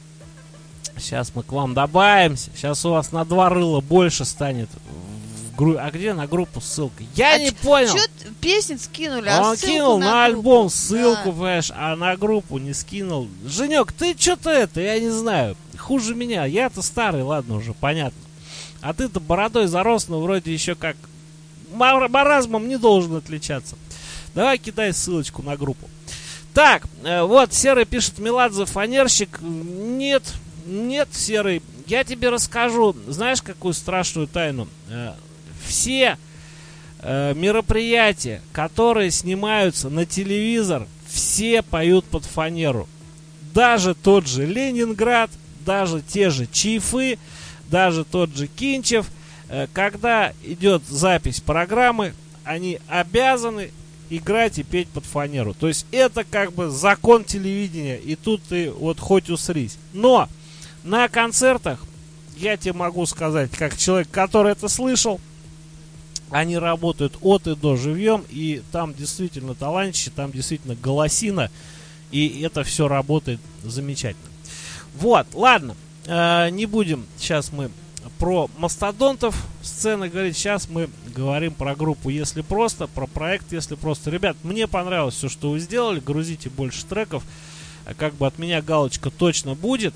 Сейчас мы к вам добавимся. Сейчас у вас на два рыла больше станет. В гру... А где на группу ссылка? Я А не чё- понял. чё т- песни скинули, а Он ссылку кинул на, группу? альбом ссылку, Да. понимаешь, а на группу не скинул. Женек, ты что-то это, я не знаю. Хуже меня. Я-то старый, ладно, уже понятно. А ты-то бородой зарос, но вроде еще как мар- маразмом не должен отличаться. Давай кидай ссылочку на группу. Так, э, вот Серый пишет, Меладзе фанерщик. Нет, нет, Серый. Я тебе расскажу, знаешь, какую страшную тайну? Э, все э, мероприятия, которые снимаются на телевизор, все поют под фанеру. Даже тот же Ленинград, даже те же Чайфы, даже тот же Кинчев. Э, когда идет запись программы, они обязаны играть и петь под фанеру. То есть это как бы закон телевидения. И тут ты вот хоть усрись. Но на концертах, я тебе могу сказать, как человек, который это слышал, они работают от и до живьем. И там действительно талантище, там действительно голосина. И это все работает замечательно. Вот, ладно. Э, не будем сейчас мы про мастодонтов сцены говорить. Сейчас мы говорим про группу «Если просто», про проект «Если просто». Ребят, мне понравилось все, что вы сделали. Грузите больше треков. Как бы от меня галочка точно будет.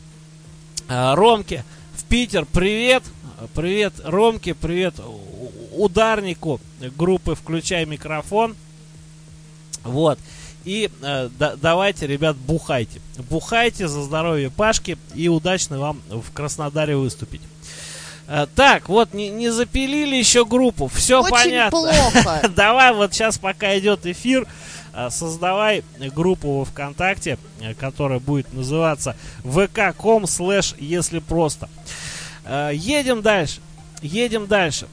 Э, Ромке в Питер привет. Привет Ромке, привет ударнику группы «Включай микрофон». Вот. И э, да, давайте, ребят, бухайте. Бухайте за здоровье Пашки и удачно вам в Краснодаре выступить. Э, так, вот не, не запилили еще группу. Все Очень понятно. плохо. Давай вот сейчас, пока идет эфир, э, создавай группу во ВКонтакте, э, которая будет называться вэ ка точка ком слэш если просто. Э, едем дальше. Едем дальше.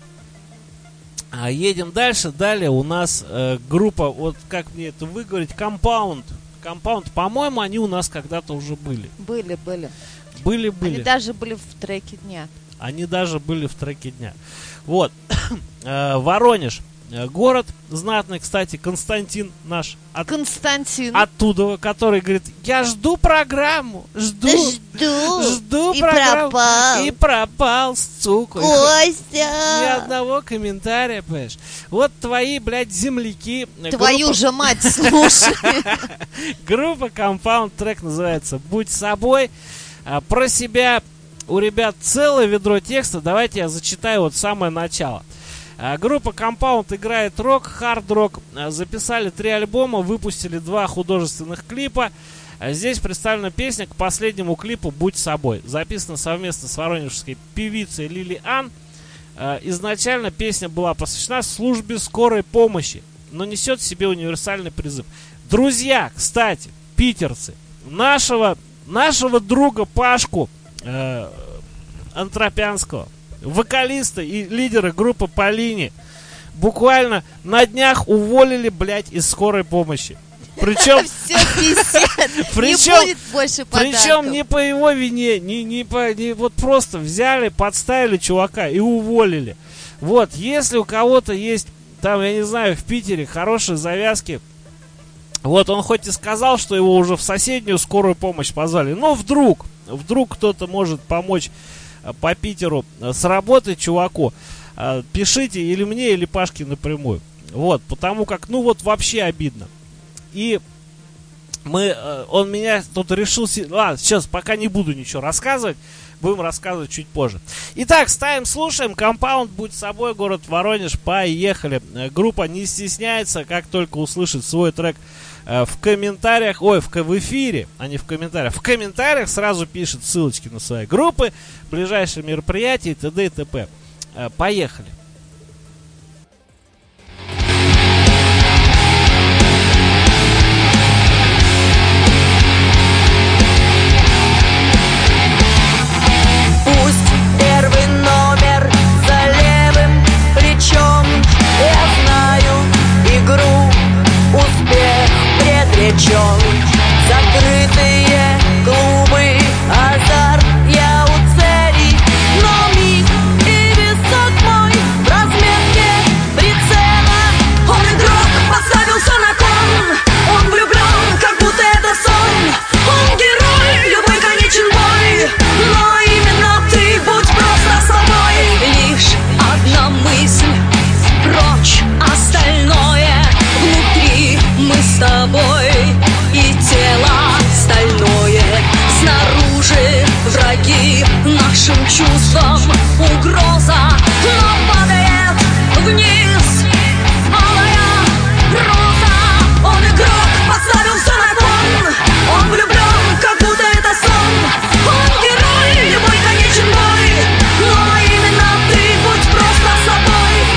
А едем дальше. Далее у нас э, группа, вот как мне это выговорить, Compound. Compound, по-моему, они у нас когда-то уже были. Были, были. Были, были. Они даже были в треке дня. Они даже были в треке дня. Вот. э, Воронеж. Э, город знатный, кстати, Константин наш. От, Константин. оттуда, который говорит, я жду программу. Жду. Жду. Жду И программу. пропал. И пропал, сука. Ни Костя. одного комментария, понимаешь. Вот твои, блядь, земляки. Твою группа, же мать, слушай. группа Compound, трек называется «Будь собой». А, про себя у ребят целое ведро текста. Давайте я зачитаю вот самое начало. А, группа Compound играет рок, хард-рок. А, записали три альбома, выпустили два художественных клипа. А, здесь представлена песня к последнему клипу «Будь собой». Записана совместно с воронежской певицей Лили Ан. А, изначально песня была посвящена службе скорой помощи, но несет в себе универсальный призыв. Друзья, кстати, питерцы, нашего, нашего друга Пашку э, Антропянского, вокалиста и лидера группы Полини, буквально на днях уволили, блядь, из скорой помощи. Причем, Все, писец. причем, Не будет больше подарков. причем не по его вине, не, не по, не, вот просто взяли, подставили чувака и уволили. Вот, если у кого-то есть, там, я не знаю, в Питере хорошие завязки, вот он хоть и сказал, что его уже в соседнюю скорую помощь позвали, но вдруг, вдруг кто-то может помочь по Питеру сработать чуваку, пишите или мне, или Пашке напрямую. Вот, потому как, ну вот вообще обидно. И мы, он меня тут решил... Ладно, сейчас пока не буду ничего рассказывать. Будем рассказывать чуть позже. Итак, ставим, слушаем. Компаунд, будь собой, город Воронеж. Поехали. Группа не стесняется, как только услышит свой трек в комментариях. Ой, в, в эфире, а не в комментариях. В комментариях сразу пишет ссылочки на свои группы, ближайшие мероприятия и т.д. и т.п. Поехали. Закрытые клубы, азарт, я у цели, но миг и висок мой в разметке прицела. Он игрок, поставился на кон, он влюблен, как будто это сон. Он герой, любой конечен бой, но именно ты будь просто собой. Лишь одна мысль, прочь остальное, внутри мы с тобой. И тело стальное, снаружи враги нашим чувствам угроза, но падает вниз алая роза. Он игрок, поставил все на кон, он влюблен, как будто это сон. Он герой, любой конечен бой, но именно ты будь просто собой.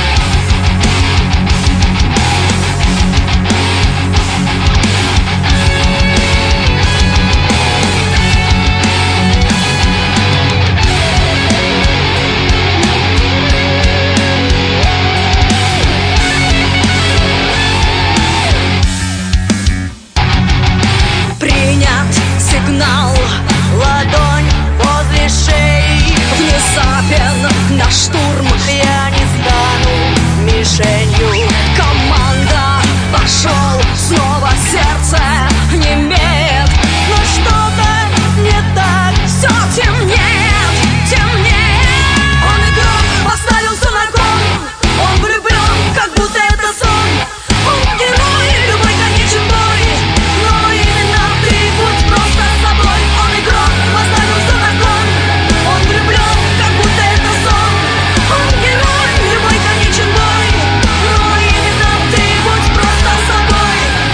Сигнал, ладонь возле шеи, внезапен наш штурм, я не стану мишенью. Команда, пошел, снова сердце немеет, но что-то не так, все темнеет, темнеет. Он игрок, поставил все на кон, он влюблен, как будто это сон. Он герой, любой конечен бой, но именно ты будь просто собой. Он игрок, поставил все на кон, он влюблен, как будто это сон. Он герой, любой конечен бой, но именно ты будь просто собой.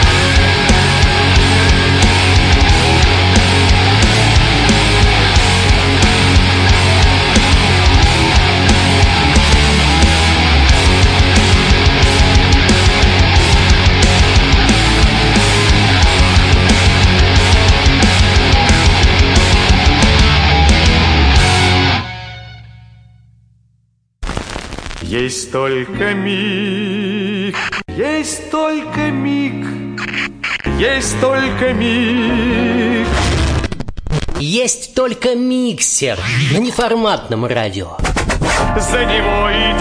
Есть только миг, есть только миг, есть только миг. Есть только миксер на неформатном радио. За него и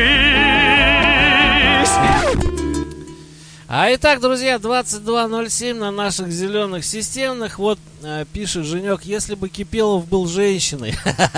держись. А итак, друзья, двадцать два ноль семь на наших зеленых системных. Вот э, пишет Женек, если бы Кипелов был женщиной.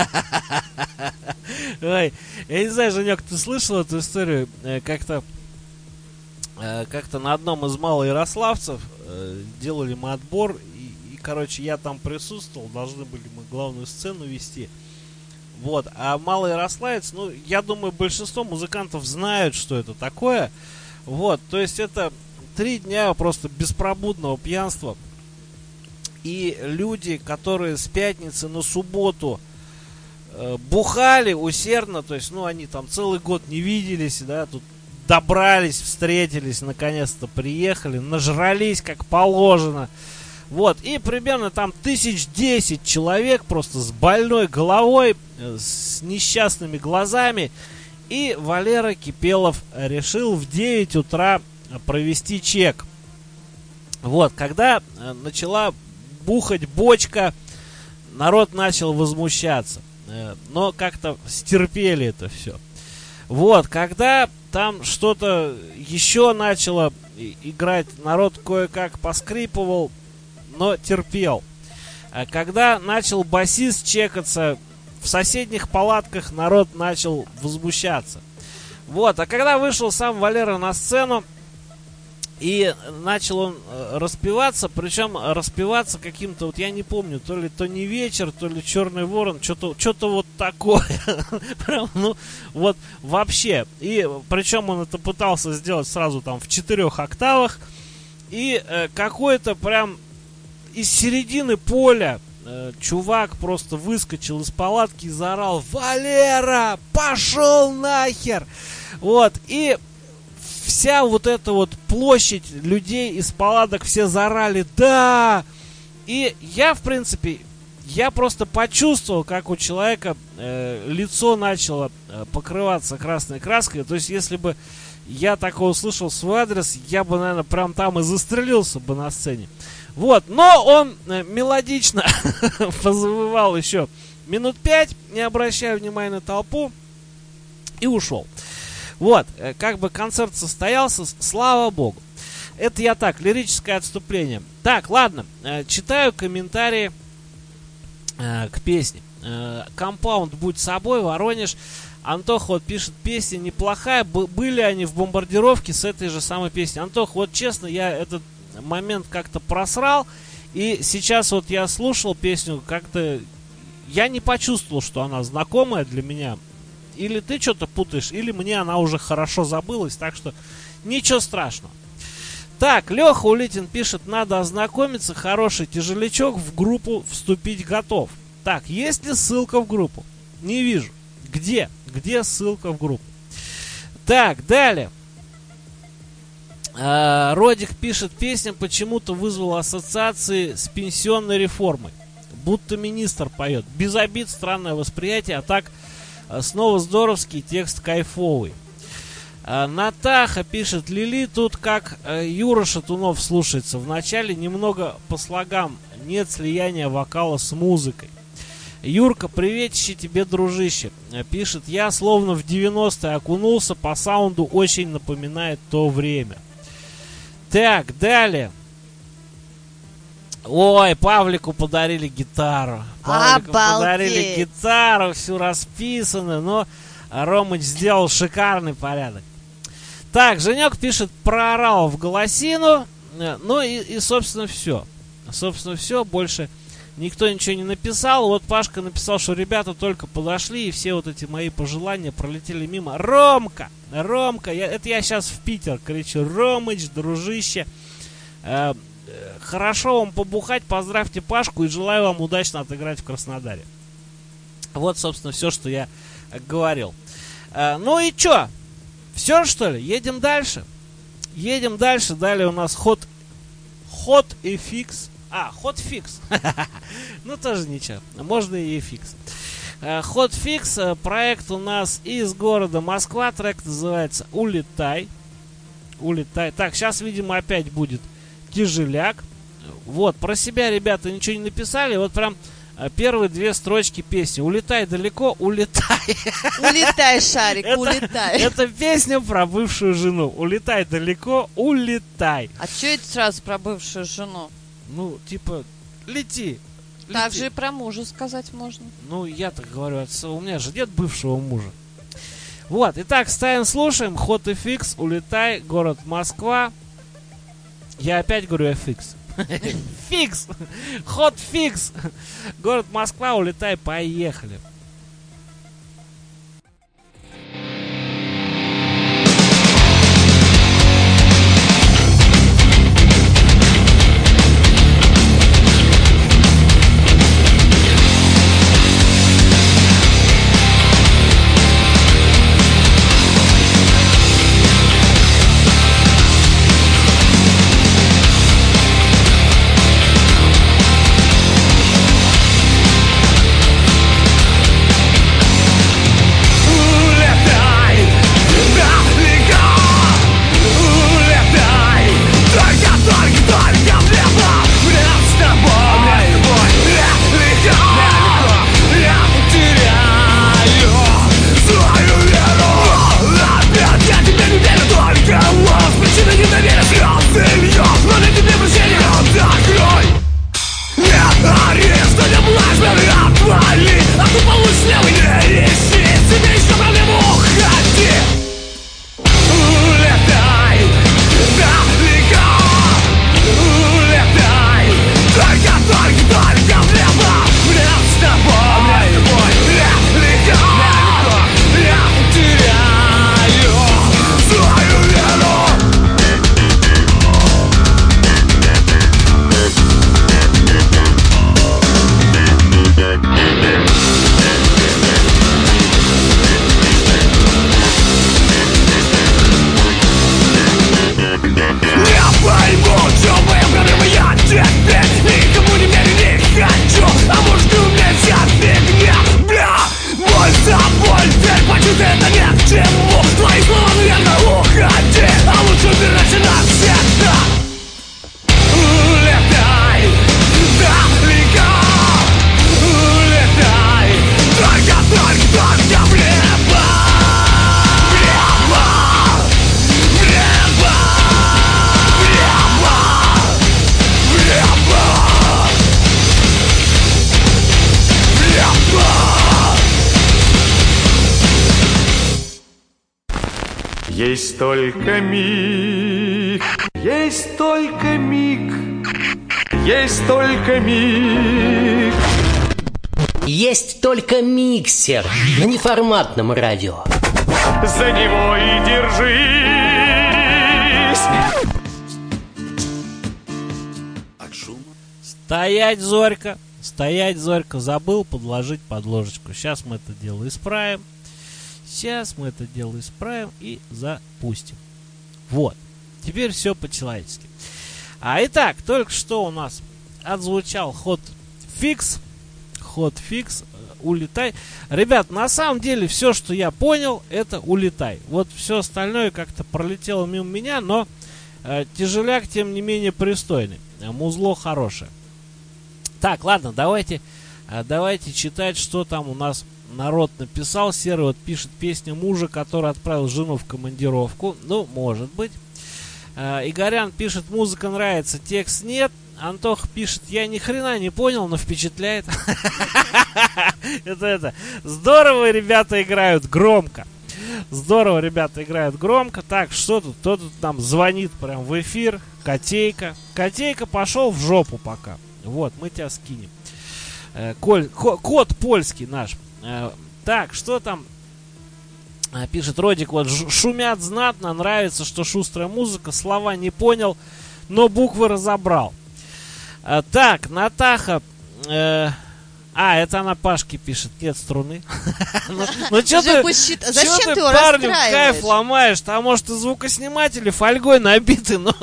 Ой, я не знаю, Женек, ты слышал эту историю? Э, как-то э, как-то на одном из малоярославцев э, делали мы отбор. И, и, короче, я там присутствовал. Должны были мы главную сцену вести. Вот, а малоярославец, ну, я думаю, большинство музыкантов знают, что это такое. Вот, то есть это три дня просто беспробудного пьянства. И люди, которые с пятницы на субботу э, бухали усердно, то есть, ну, они там целый год не виделись, да, тут добрались, встретились, наконец-то приехали, нажрались как положено. Вот, и примерно там тысяч десять человек просто с больной головой, с несчастными глазами. И Валера Кипелов решил в девять утра провести чек. Вот, когда начала бухать бочка, народ начал возмущаться. Но как-то стерпели это все. Вот, когда там что-то еще начало играть, народ кое-как поскрипывал, но терпел. А когда начал басист чекаться, в соседних палатках народ начал возмущаться. Вот, а когда вышел сам Валера на сцену, и начал он распеваться, причем распеваться каким-то, вот я не помню, то ли то не вечер, то ли Черный ворон, что-то что-то вот такое. Прям, ну, вот вообще. И причем он это пытался сделать сразу там в четырех октавах. И э, какой-то прям из середины поля э, чувак просто выскочил из палатки и заорал: «Валера, пошел нахер!» Вот, и вся вот эта вот площадь людей из палаток все заорали «Да!». И я, в принципе, я просто почувствовал, как у человека э, лицо начало э, покрываться красной краской. То есть, если бы я такое услышал в свой адрес, я бы, наверное, прям там и застрелился бы на сцене. Вот, но он э, мелодично позавывал еще минут пять, не обращая внимания на толпу, и ушел. Вот, как бы концерт состоялся, слава богу. Это я так, лирическое отступление. Так, ладно, читаю комментарии э, к песне. Э, Компаунд «Будь собой», Воронеж. Антоха вот пишет: песня неплохая, Б- были они в бомбардировке с этой же самой песней. Антоха, вот честно, я этот момент как-то просрал. И сейчас вот я слушал песню, как-то я не почувствовал, что она знакомая для меня. Или ты что-то путаешь, или мне она уже хорошо забылась, так что ничего страшного. Так, Леха Улитин пишет: надо ознакомиться, хороший тяжелячок, в группу вступить готов. Так, есть ли ссылка в группу? Не вижу. Где? Где ссылка в группу? Так, далее. А, Родик пишет: песня почему-то вызвала ассоциации с пенсионной реформой. Будто министр поет. Без обид, странное восприятие, а так снова здоровский, текст кайфовый. А, Натаха пишет: Лили тут как э, Юра Шатунов слушается. Вначале немного по слогам, нет слияния вокала с музыкой. Юрка, приветище тебе, дружище. Пишет: я словно в девяностые окунулся, по саунду очень напоминает то время. Так, далее. Ой, Павлику подарили гитару. Павлику Обалдеть. подарили гитару, всю расписанную, но Ромыч сделал шикарный порядок. Так, Женек пишет: проорал в голосину. Ну и, и собственно, все. Собственно, все, больше никто ничего не написал. Вот Пашка написал, что ребята только подошли, и все вот эти мои пожелания пролетели мимо. Ромка, Ромка, я, это я сейчас в Питер кричу: Ромыч, дружище, э, хорошо вам побухать, поздравьте Пашку и желаю вам удачно отыграть в Краснодаре. Вот, собственно, все, что я говорил. э, Ну и чё? Все, что ли? Едем дальше. Едем дальше. Далее у нас ход Hot эф икс. А, Hotfix. Ну, тоже ничего. Можно и эф икс. Hotfix. Проект у нас из города Москва. Трек называется «Улетай». Улетай. Так, сейчас, видимо, опять будет тяжеляк. Вот, про себя ребята ничего не написали. Вот прям первые две строчки песни. «Улетай далеко, улетай». Улетай, шарик, Это- улетай. Это песня про бывшую жену. «Улетай далеко, улетай». А что это сразу про бывшую жену? Ну, типа, лети. Так лети. же и про мужа сказать можно. Ну, я так говорю, отца, у меня же нет бывшего мужа. Вот, итак, ставим, слушаем. Hot эф икс, «Улетай», город Москва. Я опять говорю эф икс. Фикс! Hot Fix! Город Москва, «Улетай», поехали. Улетай, отвали, а ты получишь левый, не ищи себе еще проблему, уходи. Улетай далеко, улетай, только, только, только влево. Мне с тобой, легко, я теряю свою веру. Я пойму, что моя проблема, я теперь никому не верю, не хочу. А может, у меня вся фигня, бля. Боль за боль, теперь почувствуй, это ни к чему. Твои слова, наверное, уходи, а лучше убирайся навсегда. Улетай далеко, улетай, только, только, только влево. Влево, влево, влево, влево, влево. Есть только миг, есть только миг, есть только миг. Есть только миксер на неформатном радио. За него и держись. Стоять, Зорька, стоять, Зорька, забыл подложить подложечку. Сейчас мы это дело исправим. Сейчас мы это дело исправим и запустим. Вот. Теперь все по-человечески. А итак, только что у нас отзвучал ход фикс. Ход фикс. Улетай. Ребят, на самом деле все, что я понял, это улетай. Вот все остальное как-то пролетело мимо меня, но э, тяжеляк, тем не менее, пристойный. Музло хорошее. Так, ладно, давайте, э, давайте читать, что там у нас народ написал. Серый вот пишет: песня мужа, который отправил жену в командировку. Ну, может быть. Э, Игорян пишет: музыка нравится, текст нет. Антох пишет: я ни хрена не понял, но впечатляет. Это это. Здорово ребята играют громко. Здорово ребята играют громко. Так, что тут? Кто тут нам звонит прям в эфир? Котейка. Котейка, пошел в жопу пока. Вот, мы тебя скинем. Коль, ко, кот польский наш. Так, что там? Пишет Родик: вот шумят знатно, нравится, что шустрая музыка, слова не понял, но буквы разобрал. А, так, Натаха. Э, а, это она Пашке пишет: нет струны. Ну что ты, зачем ты его парню расстраиваешь? кайф ломаешь? Там, может, и звукосниматели фольгой набиты, но...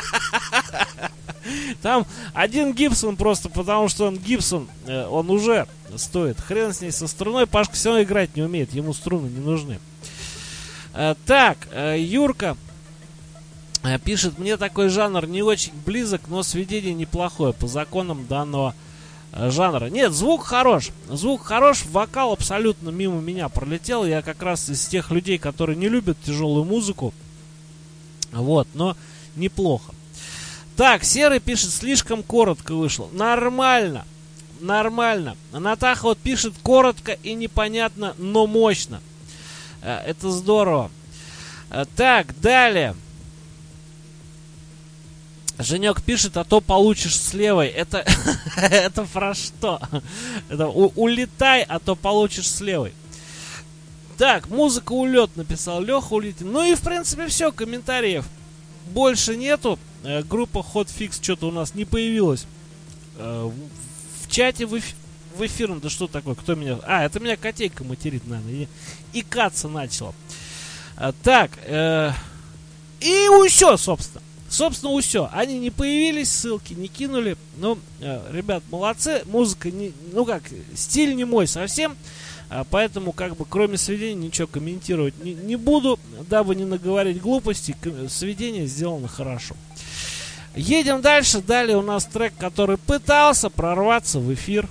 Там один Гибсон просто, потому что он Гибсон, он уже стоит. Хрен с ней со струной. Пашка все равно играть не умеет, ему струны не нужны. Так, Юрка пишет: мне такой жанр не очень близок, но сведение неплохое по законам данного жанра. Нет, звук хорош. Звук хорош, вокал абсолютно мимо меня пролетел. Я как раз из тех людей, которые не любят тяжелую музыку. Вот, но неплохо. Так, Серый пишет: слишком коротко вышло. Нормально. Нормально. Натаха вот пишет: коротко и непонятно, но мощно. Это здорово. Так, далее. Женек пишет: а то получишь с левой. Это, это про что? Это у, улетай, а то получишь с левой. Так, музыка улет, написал Леха Улитин. Ну и в принципе все, комментариев больше нету. Э, группа Hot Fix что-то у нас не появилась э, в, в чате в, эф, в эфирном. Да что такое? Кто меня... А, это меня котейка материт, наверное. И, и каться начала. А, так, э, и все, собственно. Собственно, все. Они не появились, ссылки не кинули. Ну, э, ребят, молодцы. Музыка, не, ну как, стиль не мой совсем. А, поэтому, как бы, кроме сведения, ничего комментировать не, не буду, дабы не наговорить глупостей. Сведение сделано хорошо. Едем дальше. Далее у нас трек, который пытался прорваться в эфир.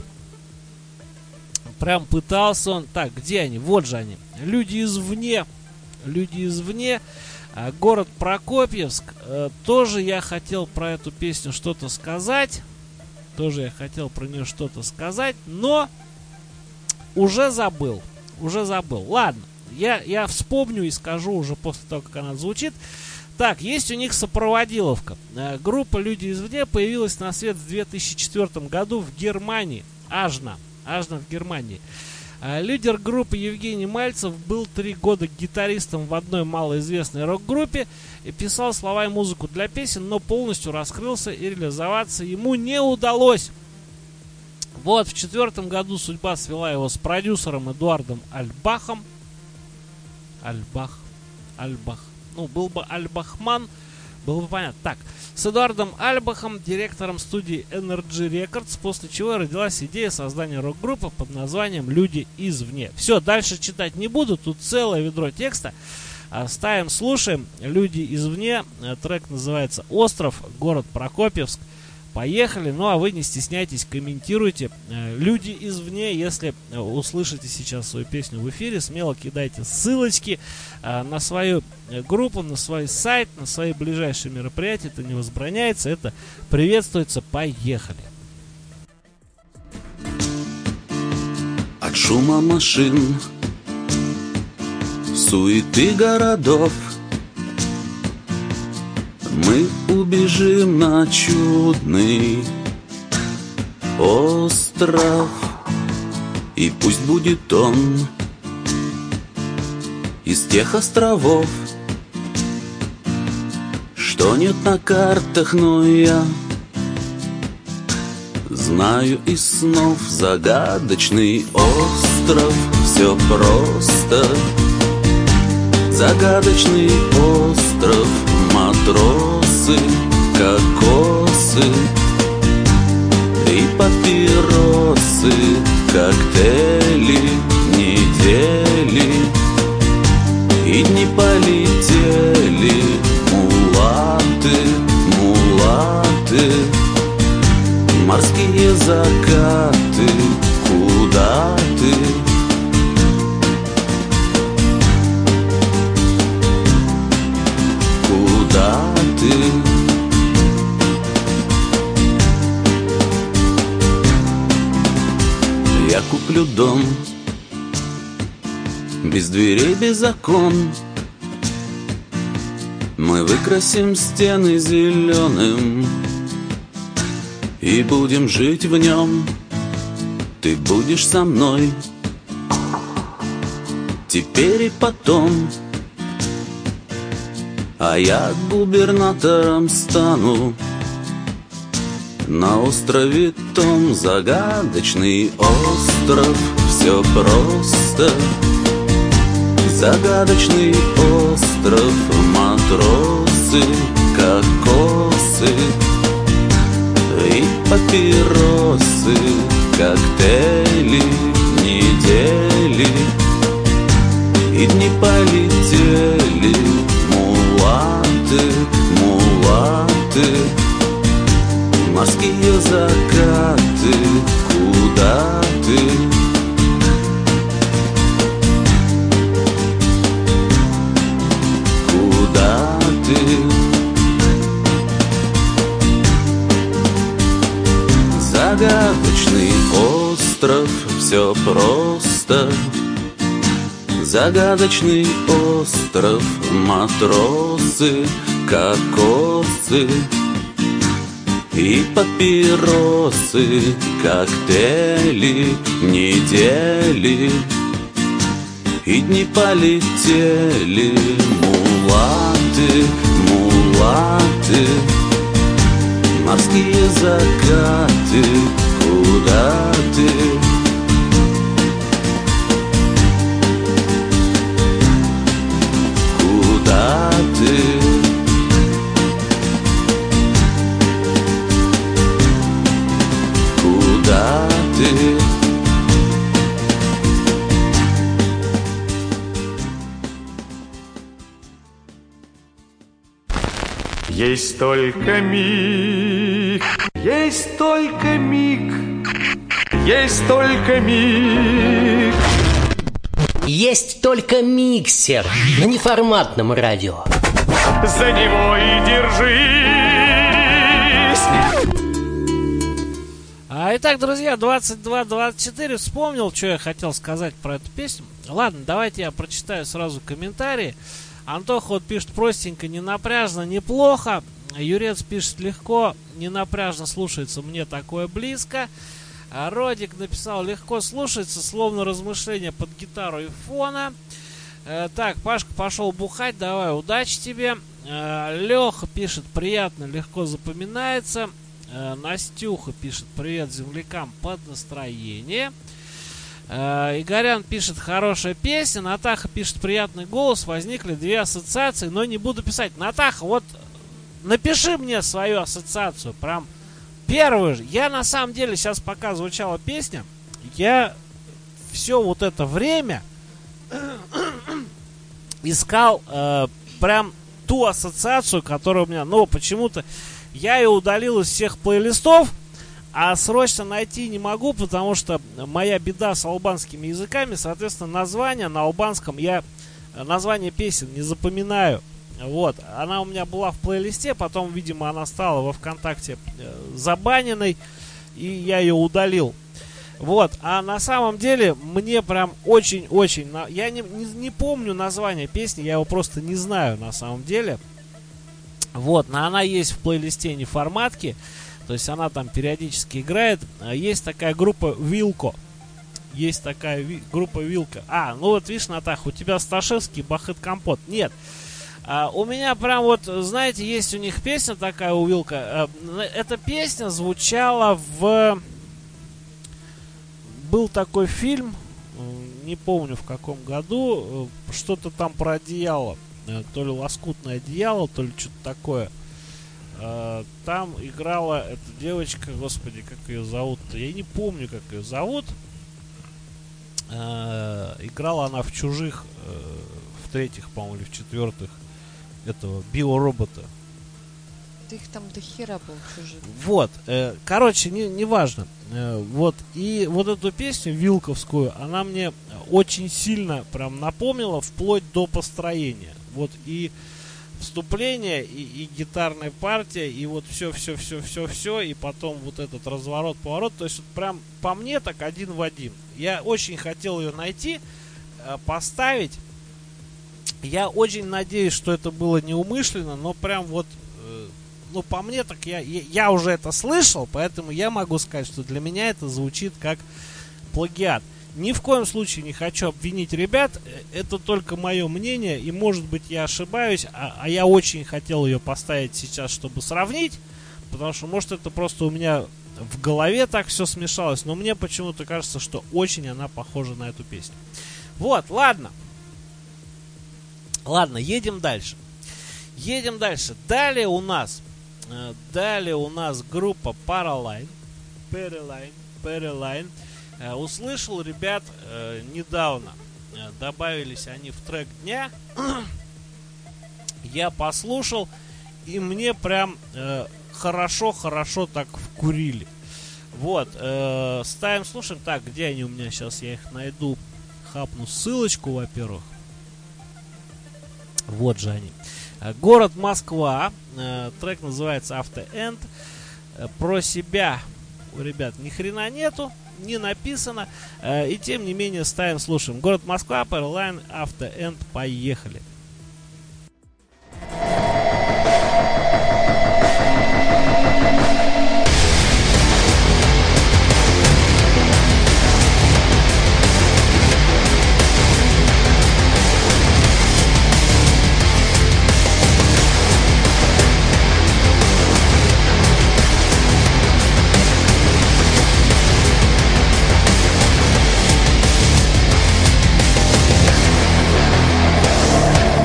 Прям пытался он. Так, где они? Вот же они. Люди извне. Люди извне. Город Прокопьевск. Тоже я хотел про эту песню что-то сказать. Тоже я хотел про нее что-то сказать, но уже забыл. Уже забыл. Ладно, я, я вспомню и скажу уже после того, как она звучит. Так, есть у них сопроводиловка. Э, группа «Люди извне» появилась на свет в две тысячи четвёртом году в Германии. Ажна. Ажна в Германии. Э, лидер группы Евгений Мальцев был три года гитаристом в одной малоизвестной рок-группе и писал слова и музыку для песен, но полностью раскрылся и реализоваться ему не удалось. Вот, в четвертом году судьба свела его с продюсером Эдуардом Альбахом. Альбах. Альбах. Ну, был бы Альбахман, было бы понятно. Так, с Эдуардом Альбахом, директором студии Energy Records, после чего родилась идея создания рок-группы под названием «Люди извне». Все, дальше читать не буду, тут целое ведро текста. Ставим, слушаем. «Люди извне». Трек называется «Остров», город Прокопьевск. Поехали. Ну, а вы не стесняйтесь, комментируйте. «Люди извне», если услышите сейчас свою песню в эфире, смело кидайте ссылочки на свою группу, на свой сайт, на свои ближайшие мероприятия. Это не возбраняется, это приветствуется. Поехали. От шума машин, суеты городов мы убежим на чудный остров, и пусть будет он из тех островов, что нет на картах, но я знаю из снов. Загадочный остров, все просто. Загадочный остров, матросы, кокосы и папиросы, коктейли, недели и дни полетели. Мулаты, мулаты, морские закаты, куда ты? Куда ты? Я куплю дом без дверей, без окон. Мы выкрасим стены зеленым и будем жить в нем. Ты будешь со мной теперь и потом, а я губернатором стану на острове том. Загадочный остров, все просто. Загадочный остров, матросы, кокосы и папиросы, коктейли, недели и дни полетели. Мулаты, мулаты, морские закаты, куда ты? Куда ты? Загадочный остров, все просто. Загадочный остров, матросы, кокосы и папиросы, коктейли, недели и дни полетели. Мулаты, мулаты, морские закаты, куда ты? Куда ты? Куда ты? Есть только миг, есть только миг, есть только миг. Есть только миксер на неформатном радио. За него и держись. А, итак, друзья, двадцать два двадцать четыре. Вспомнил, что я хотел сказать про эту песню. Ладно, давайте я прочитаю сразу комментарии. Антоха вот пишет: простенько, не напряжно, неплохо. Юрец пишет: легко, не напряжно слушается, мне такое близко. А Родик написал: легко слушается, словно размышления под гитару и фона. Э, так, Пашка пошел бухать, давай, удачи тебе. Э, Леха пишет: приятно, легко запоминается. Э, Настюха пишет: привет землякам, под настроение. Э, Игорян пишет: хорошая песня. Натаха пишет: приятный голос. Возникли две ассоциации, но не буду писать. Натаха, вот напиши мне свою ассоциацию. Прям первую же. Я на самом деле сейчас, пока звучала песня, я все вот это время искал э, прям ту ассоциацию, которая у меня, но почему-то я ее удалил из всех плейлистов, а срочно найти не могу, потому что моя беда с албанскими языками, соответственно, название на албанском, я название песен не запоминаю. Вот, она у меня была в плейлисте, потом, видимо, она стала во ВКонтакте э, забаненной, и я ее удалил. Вот, а на самом деле мне прям очень-очень... Я не, не, не помню название песни, я его просто не знаю на самом деле. Вот, но она есть в плейлисте неформатки, то есть она там периодически играет. Есть такая группа Вилко. Есть такая ви- группа Вилко. А, ну вот видишь, Натаха, у тебя Сташевский, Бахыт Компот. Нет. А, у меня прям вот, знаете, есть у них песня такая у Вилка. А, эта песня звучала в... Был такой фильм, не помню в каком году, что-то там про одеяло. То ли лоскутное одеяло, то ли что-то такое. А, там играла эта девочка, господи, как ее зовут-то? Я не помню, как ее зовут. А, играла она в «Чужих», в третьих, по-моему, или в четвертых, этого биоробота. Да их там до хера был чужих. Вот, э, короче, не, не важно. Э, вот, и вот эту песню вилковскую, она мне очень сильно прям напомнила, вплоть до построения. Вот, и вступление, и, и гитарная партия, и вот все-все-все-все-все, и потом вот этот разворот-поворот. То есть, вот прям по мне так один в один. Я очень хотел ее найти, э, поставить. Я очень надеюсь, что это было неумышленно, но прям вот, э, ну, по мне так я, я, я уже это слышал, поэтому я могу сказать, что для меня это звучит как плагиат. Ни в коем случае не хочу обвинить ребят, это только мое мнение, и может быть я ошибаюсь, а, а я очень хотел ее поставить сейчас, чтобы сравнить, потому что может это просто у меня в голове так все смешалось, но мне почему-то кажется, что очень она похожа на эту песню. Вот, ладно. Ладно, едем дальше. Едем дальше. Далее у нас, э, далее у нас группа Paraline. Paraline. Paraline. Э, услышал ребят э, недавно. Э, добавились они в трек дня. Я послушал, и мне прям э, хорошо-хорошо так вкурили. Вот. Э, ставим, слушаем. Так, где они у меня сейчас? Я их найду. Хапну ссылочку, во-первых. Вот же они. Город Москва. Трек называется After End. Про себя у ребят ни хрена нету, не написано. И тем не менее ставим, слушаем. Город Москва, Paraline, After End. Поехали. We'll be right back.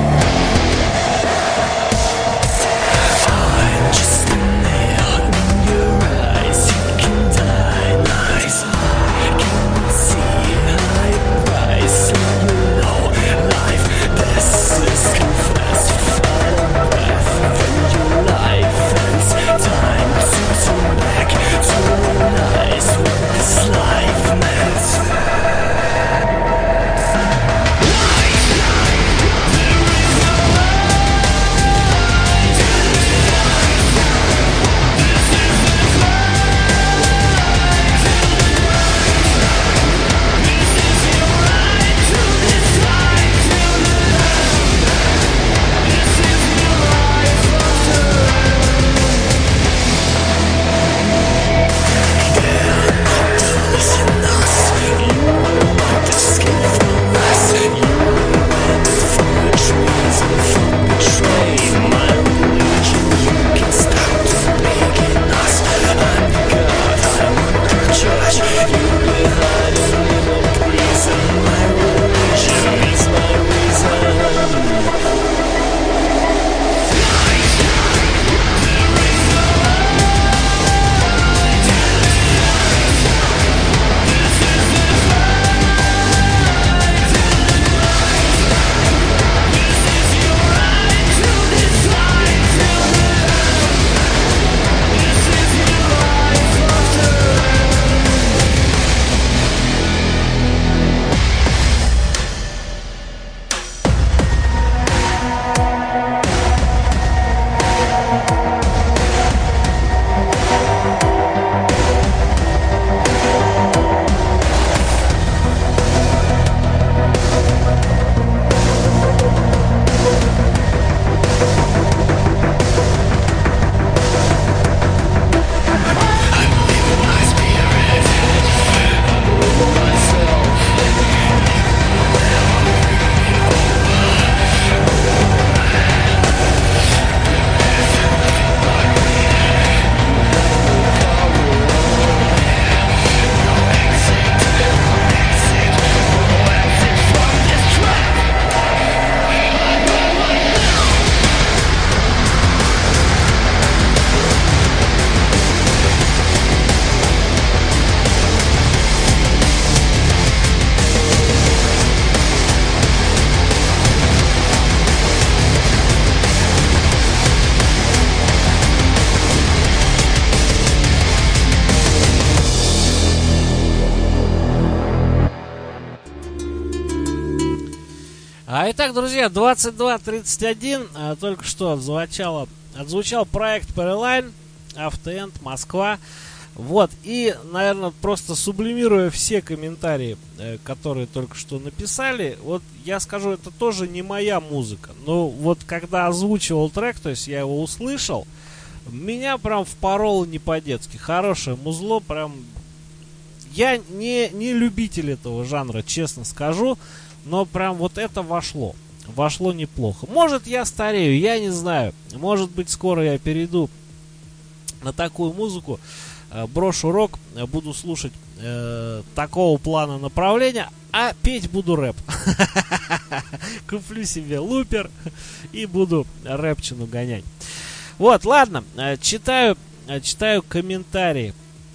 А, итак, друзья, двадцать два тридцать один а, только что отзвучало, отзвучал проект Paraline, Автоэнд, Москва. Вот, и, наверное, просто сублимируя все комментарии, э, которые только что написали, вот я скажу, это тоже не моя музыка. Но вот когда озвучивал трек, то есть я его услышал, меня прям впороло не по-детски. Хорошее музло, прям... Я не, не любитель этого жанра, честно скажу, но прям вот это вошло. Вошло неплохо. Может, я старею, я не знаю. Может быть, скоро я перейду на такую музыку. Брошу рок, буду слушать э, такого плана направления, а петь буду рэп. Куплю себе лупер и буду рэпчину гонять. Вот, ладно, читаю, читаю комментарии.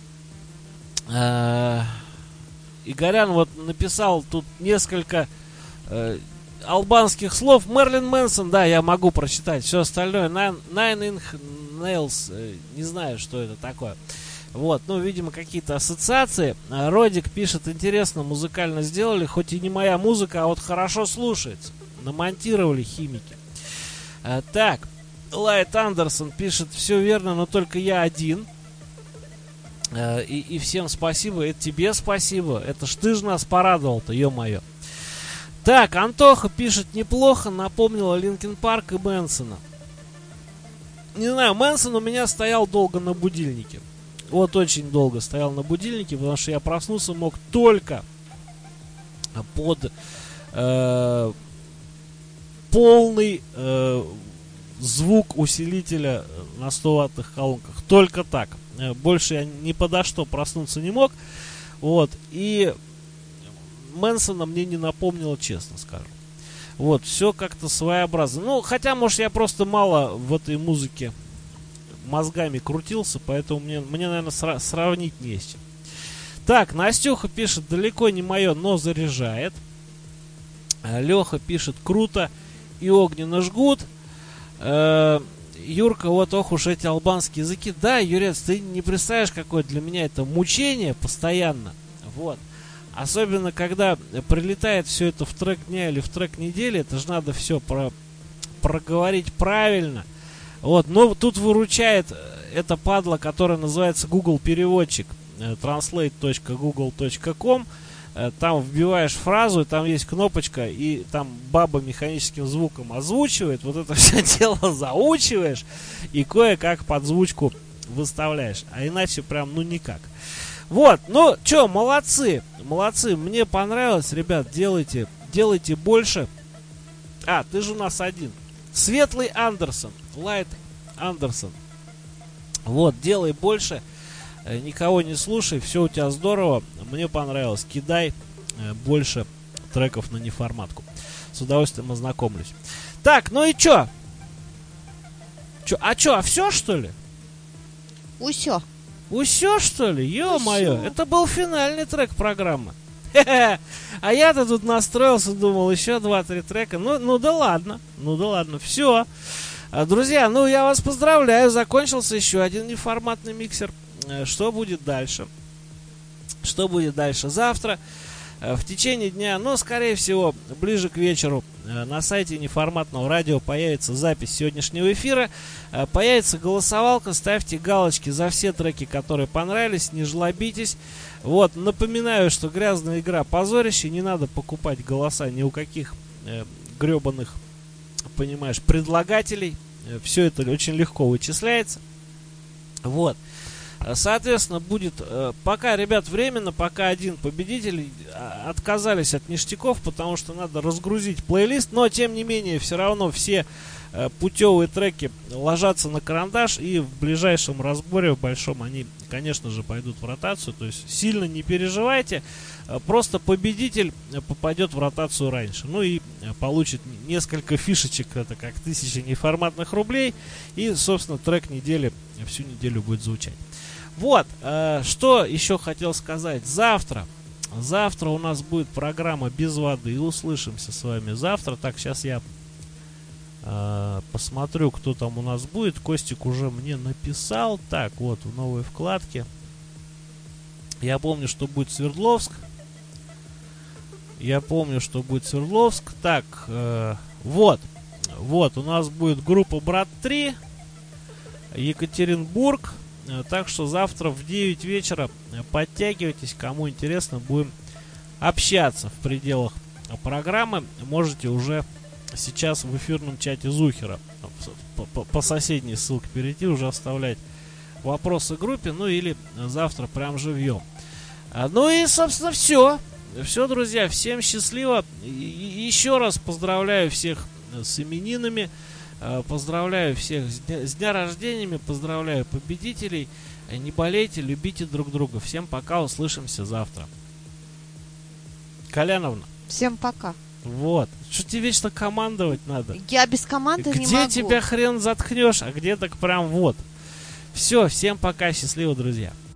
Э, Игорян вот написал тут несколько э, албанских слов. Мерлин Мэнсон, да, я могу прочитать. Все остальное, Nine, Nine Inch Nails, э, не знаю, что это такое. Вот, ну, видимо, какие-то ассоциации. Родик пишет, интересно, музыкально сделали, хоть и не моя музыка, а вот хорошо слушается. Намонтировали химики. А, так, Лайт Андерсон пишет, все верно, но только я один. А, и, и всем спасибо, это тебе спасибо. Это ж ты ж нас порадовал-то, ё-моё. Так, Антоха пишет, неплохо, напомнила Линкин Парк и Мэнсона. Не знаю, Мэнсон у меня стоял долго на будильнике. Вот очень долго стоял на будильнике, потому что я проснулся мог только под э, полный э, звук усилителя на сто ваттных колонках. Только так. Больше я ни подо что проснуться не мог. Вот. И Мэнсона мне не напомнило, честно скажу. Вот. Все как-то своеобразно. Ну, хотя, может, я просто мало в этой музыке мозгами крутился, поэтому мне, мне наверное, сра- сравнить не с чем. Так, Настюха пишет, далеко не мое, но заряжает. Леха пишет, круто и огненно жгут. Э, Юрка, вот ох уж эти албанские языки. Да, Юрец, ты не представляешь, какое для меня это мучение постоянно. Вот. Особенно, когда прилетает все это в трек дня или в трек недели, это же надо все про- проговорить правильно. Вот, но тут выручает эта падла, которая называется Google переводчик, транслейт точка гугл точка ком. Там вбиваешь фразу, и там есть кнопочка, и там баба механическим звуком озвучивает. Вот это все дело заучиваешь и кое-как подзвучку выставляешь. А иначе прям, ну, никак. Вот, ну, что, молодцы, молодцы. Мне понравилось, ребят, делайте, делайте больше. А, ты же у нас один. Светлый Андерсон, Лайт Андерсон. Вот, делай больше, никого не слушай, все у тебя здорово, мне понравилось. Кидай больше треков на неформатку. С удовольствием ознакомлюсь. Так, ну и чё? Чё, а чё, а все что ли? Усё. Усё что ли? Ё-моё, это был финальный трек программы. А я-то тут настроился, думал, еще два-три трека. Ну, ну да ладно, ну да ладно, все. Друзья, ну я вас поздравляю, закончился еще один неформатный миксер. Что будет дальше? Что будет дальше? Завтра, в течение дня, но скорее всего ближе к вечеру, на сайте неформатного радио появится запись сегодняшнего эфира. Появится голосовалка, ставьте галочки за все треки, которые понравились, не жлобитесь. Вот, напоминаю, что грязная игра позорище, не надо покупать голоса ни у каких э, гребаных, понимаешь, предлагателей. Все это очень легко вычисляется. Вот. Соответственно, будет, э, пока, ребят, временно, пока один победитель, отказались от ништяков, потому что надо разгрузить плейлист, но, тем не менее, все равно все э, путевые треки ложатся на карандаш, и в ближайшем разборе, в большом, они, конечно же, пойдут в ротацию, то есть сильно не переживайте, э, просто победитель попадет в ротацию раньше, ну и э, получит несколько фишечек, это как тысяча неформатных рублей, и, собственно, трек недели всю неделю будет звучать. Вот, э, что еще хотел сказать. Завтра, завтра у нас будет программа «Без воды». Услышимся с вами завтра. Так, сейчас я э, посмотрю, кто там у нас будет. Костик уже мне написал. Так, вот, в новой вкладке. Я помню, что будет Свердловск. Я помню, что будет Свердловск. Так, э, вот. Вот, у нас будет группа Брат три, Екатеринбург. Так что завтра в девять вечера подтягивайтесь, кому интересно, будем общаться в пределах программы. Можете уже сейчас в эфирном чате Зухера по, по, по соседней ссылке перейти, уже оставлять вопросы группе, ну или завтра прям живьем. Ну и, собственно, все. Все, друзья, всем счастливо. И еще раз поздравляю всех с именинами. Поздравляю всех с дня, с дня рождениями. Поздравляю победителей. Не болейте, любите друг друга. Всем пока, услышимся завтра. Коляновна. Всем пока. Вот. Что тебе вечно командовать надо? Я без команды где не могу. Где тебя хрен заткнешь, а где так прям вот. Все, всем пока, счастливо, друзья.